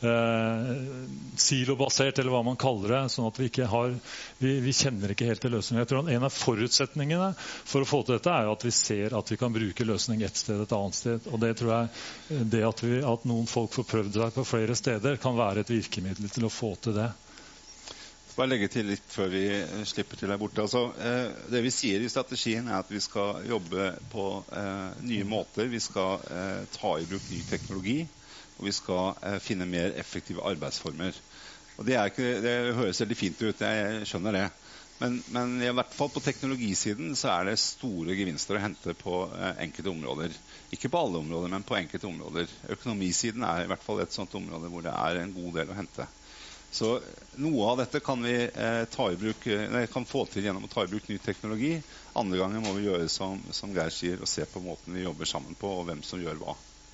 silobasert, eller hva man kaller det, sånn at vi kjenner ikke helt til løsningen. Jeg tror at en av forutsetningene for å få til dette at vi ser at vi kan bruke løsning et sted, et annet sted. Og det tror jeg det at noen folk får prøvd seg på flere steder kan være et virkemiddel til å få til det. Bare legge til litt før vi slipper til der borte. Altså, det vi sier i strategien at vi skal jobbe på nye måter, vi skal ta i bruk ny teknologi, og vi skal finne mer effektive arbeidsformer. Og det høres veldig fint ut, jeg skjønner det. Men i hvert fall på teknologisiden så det store gevinster å hente på enkelte områder. Ikke på alle områder, men på enkelte områder. Økonomisiden i hvert fall et sånt område hvor det en god del å hente. Så noe av dette kan vi kan få til gjennom å ta i bruk ny teknologi. Andre ganger må vi gjøre som Geir sier, og se på måten vi jobber sammen på, og hvem som gjør hva.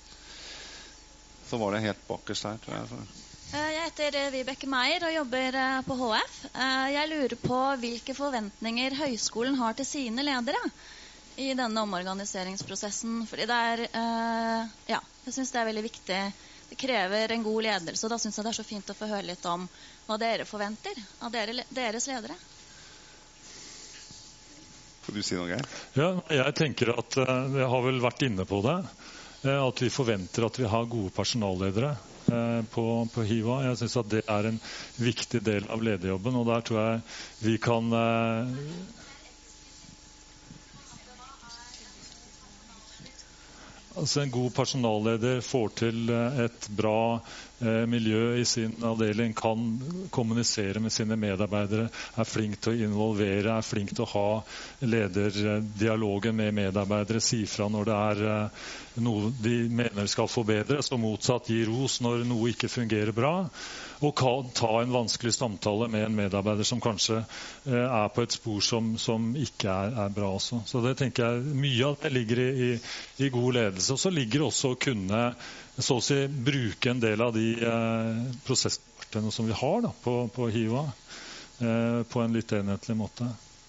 Så var det helt bakerst her, tror jeg. Jeg heter Vibeke Meier og jobber på HF. Jeg lurer på hvilke forventninger høyskolen har til sine ledere i denne omorganiseringsprosessen. Fordi jeg synes det veldig viktig. Det krever en god ledelse, og da synes jeg det så fint å få høre litt om hva dere forventer av deres ledere. Skal du si noe, Geir? Ja, jeg tenker at jeg har vel vært inne på det. At vi forventer at vi har gode personalledere på HIVA. Jeg synes at det en viktig del av lederjobben, og der tror jeg vi kan en god personalleder får til et bra miljø i sin avdeling, kan kommunisere med sine medarbeidere, flink til å involvere, flink til å ha lederdialogen med medarbeidere, si fra når det noe de mener skal forbedre, så motsatt gi ros når noe ikke fungerer bra, og kan ta en vanskelig samtale med en medarbeider som kanskje på et spor som ikke bra også. Så det tenker jeg mye av det ligger i god ledelse, og så ligger det også å kunne så å si bruke en del av de prosessene som vi har da, på HIVA på en litt enhetlig måte.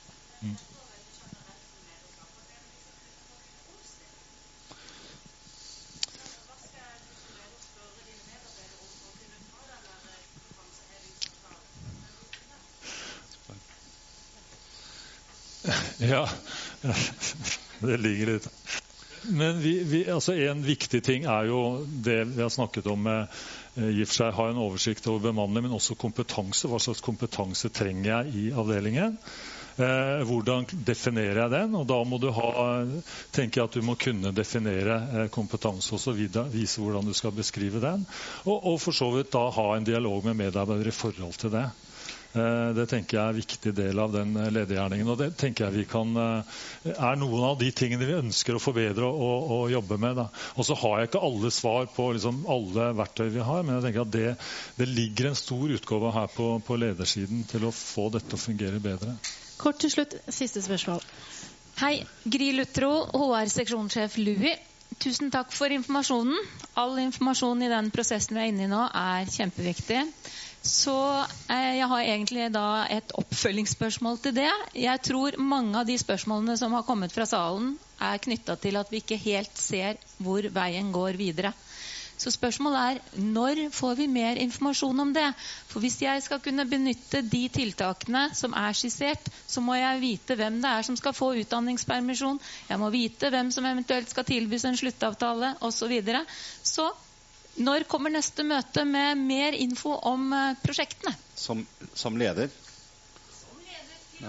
Ja, det ligger litt. Men en viktig ting jo det vi har snakket om med i og for seg ha en oversikt over bemanning, men også kompetanse. Hva slags kompetanse trenger jeg i avdelingen? Hvordan definerer jeg den? Og da må du tenker jeg at du må kunne definere kompetanse og så videre, vise hvordan du skal beskrive den. Og for så vidt da ha en dialog med medarbeidere i forhold til det. Det tenker jeg en viktig del av den ledergjerningen, og det tenker jeg vi kan noen av de tingene vi ønsker å forbedre og jobbe med. Da. Og så har jeg ikke alle svar på liksom, alle verktøy vi har, men jeg tenker at det ligger en stor utgave her på ledersiden til å få dette til å fungere bedre. Kort til slutt, siste spørsmål. Hei, Gry Luttro, HR-seksjonssjef LUI. Tusen takk for informasjonen. All informasjon i den prosessen vi inne i nå kjempeviktig. Så jeg har egentlig da et oppfølgingsspørsmål til det. Jeg tror mange av de spørsmålene som har kommet fra salen knyttet til at vi ikke helt ser hvor veien går videre. Så spørsmålet når får vi mer informasjon om det? For hvis jeg skal kunne benytte de tiltakene som skissert, så må jeg vite hvem det som skal få utdanningspermisjon. Jeg må vite hvem som eventuelt skal tilbys en sluttavtale, og så videre. Så når kommer neste møte med mer info om prosjektene? Som leder? Ja.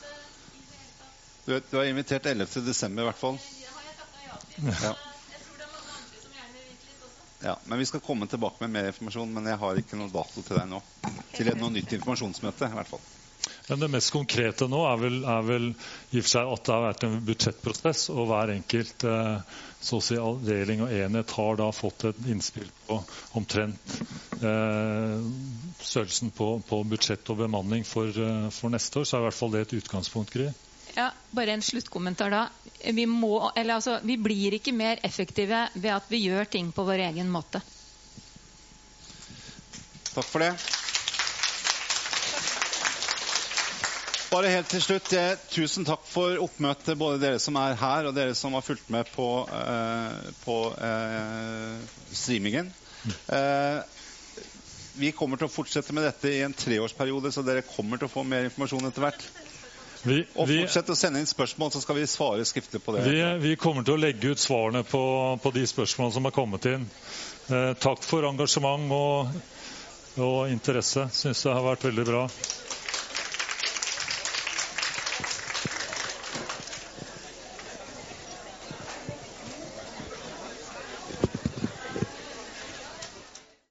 Du har invitert 11. desember i hvert fall. Ja. Ja, men vi skal komme tilbake med mer informasjon, men jeg har ikke noe dato til deg nå. Til noe nytt informasjonsmøte i hvert fall. Men det mest konkrete nå er vel i og for seg at det har vært en budsjettprosess, og hver enkelt så å si avdeling og enhet har da fått et innspill på omtrent størrelsen på budsjett og bemanning for neste år, så er i hvert fall det et utgangspunkt, Gry. Ja, bare en sluttkommentar da. Vi blir ikke mer effektive ved at vi gjør ting på vår egen måte. Takk for det. Bare helt til slutt, tusen takk for oppmøtet, både dere som her og dere som har fulgt med på streamingen. Vi kommer til å fortsette med dette i en 3-årsperiode, så dere kommer til å få mer informasjon etter hvert. Og fortsett å sende inn spørsmål, så skal vi svare skriftlig på det. Vi kommer til å legge ut svarene på de spørsmålene som har kommet inn. Takk for engasjement og interesse. Synes det har vært veldig bra.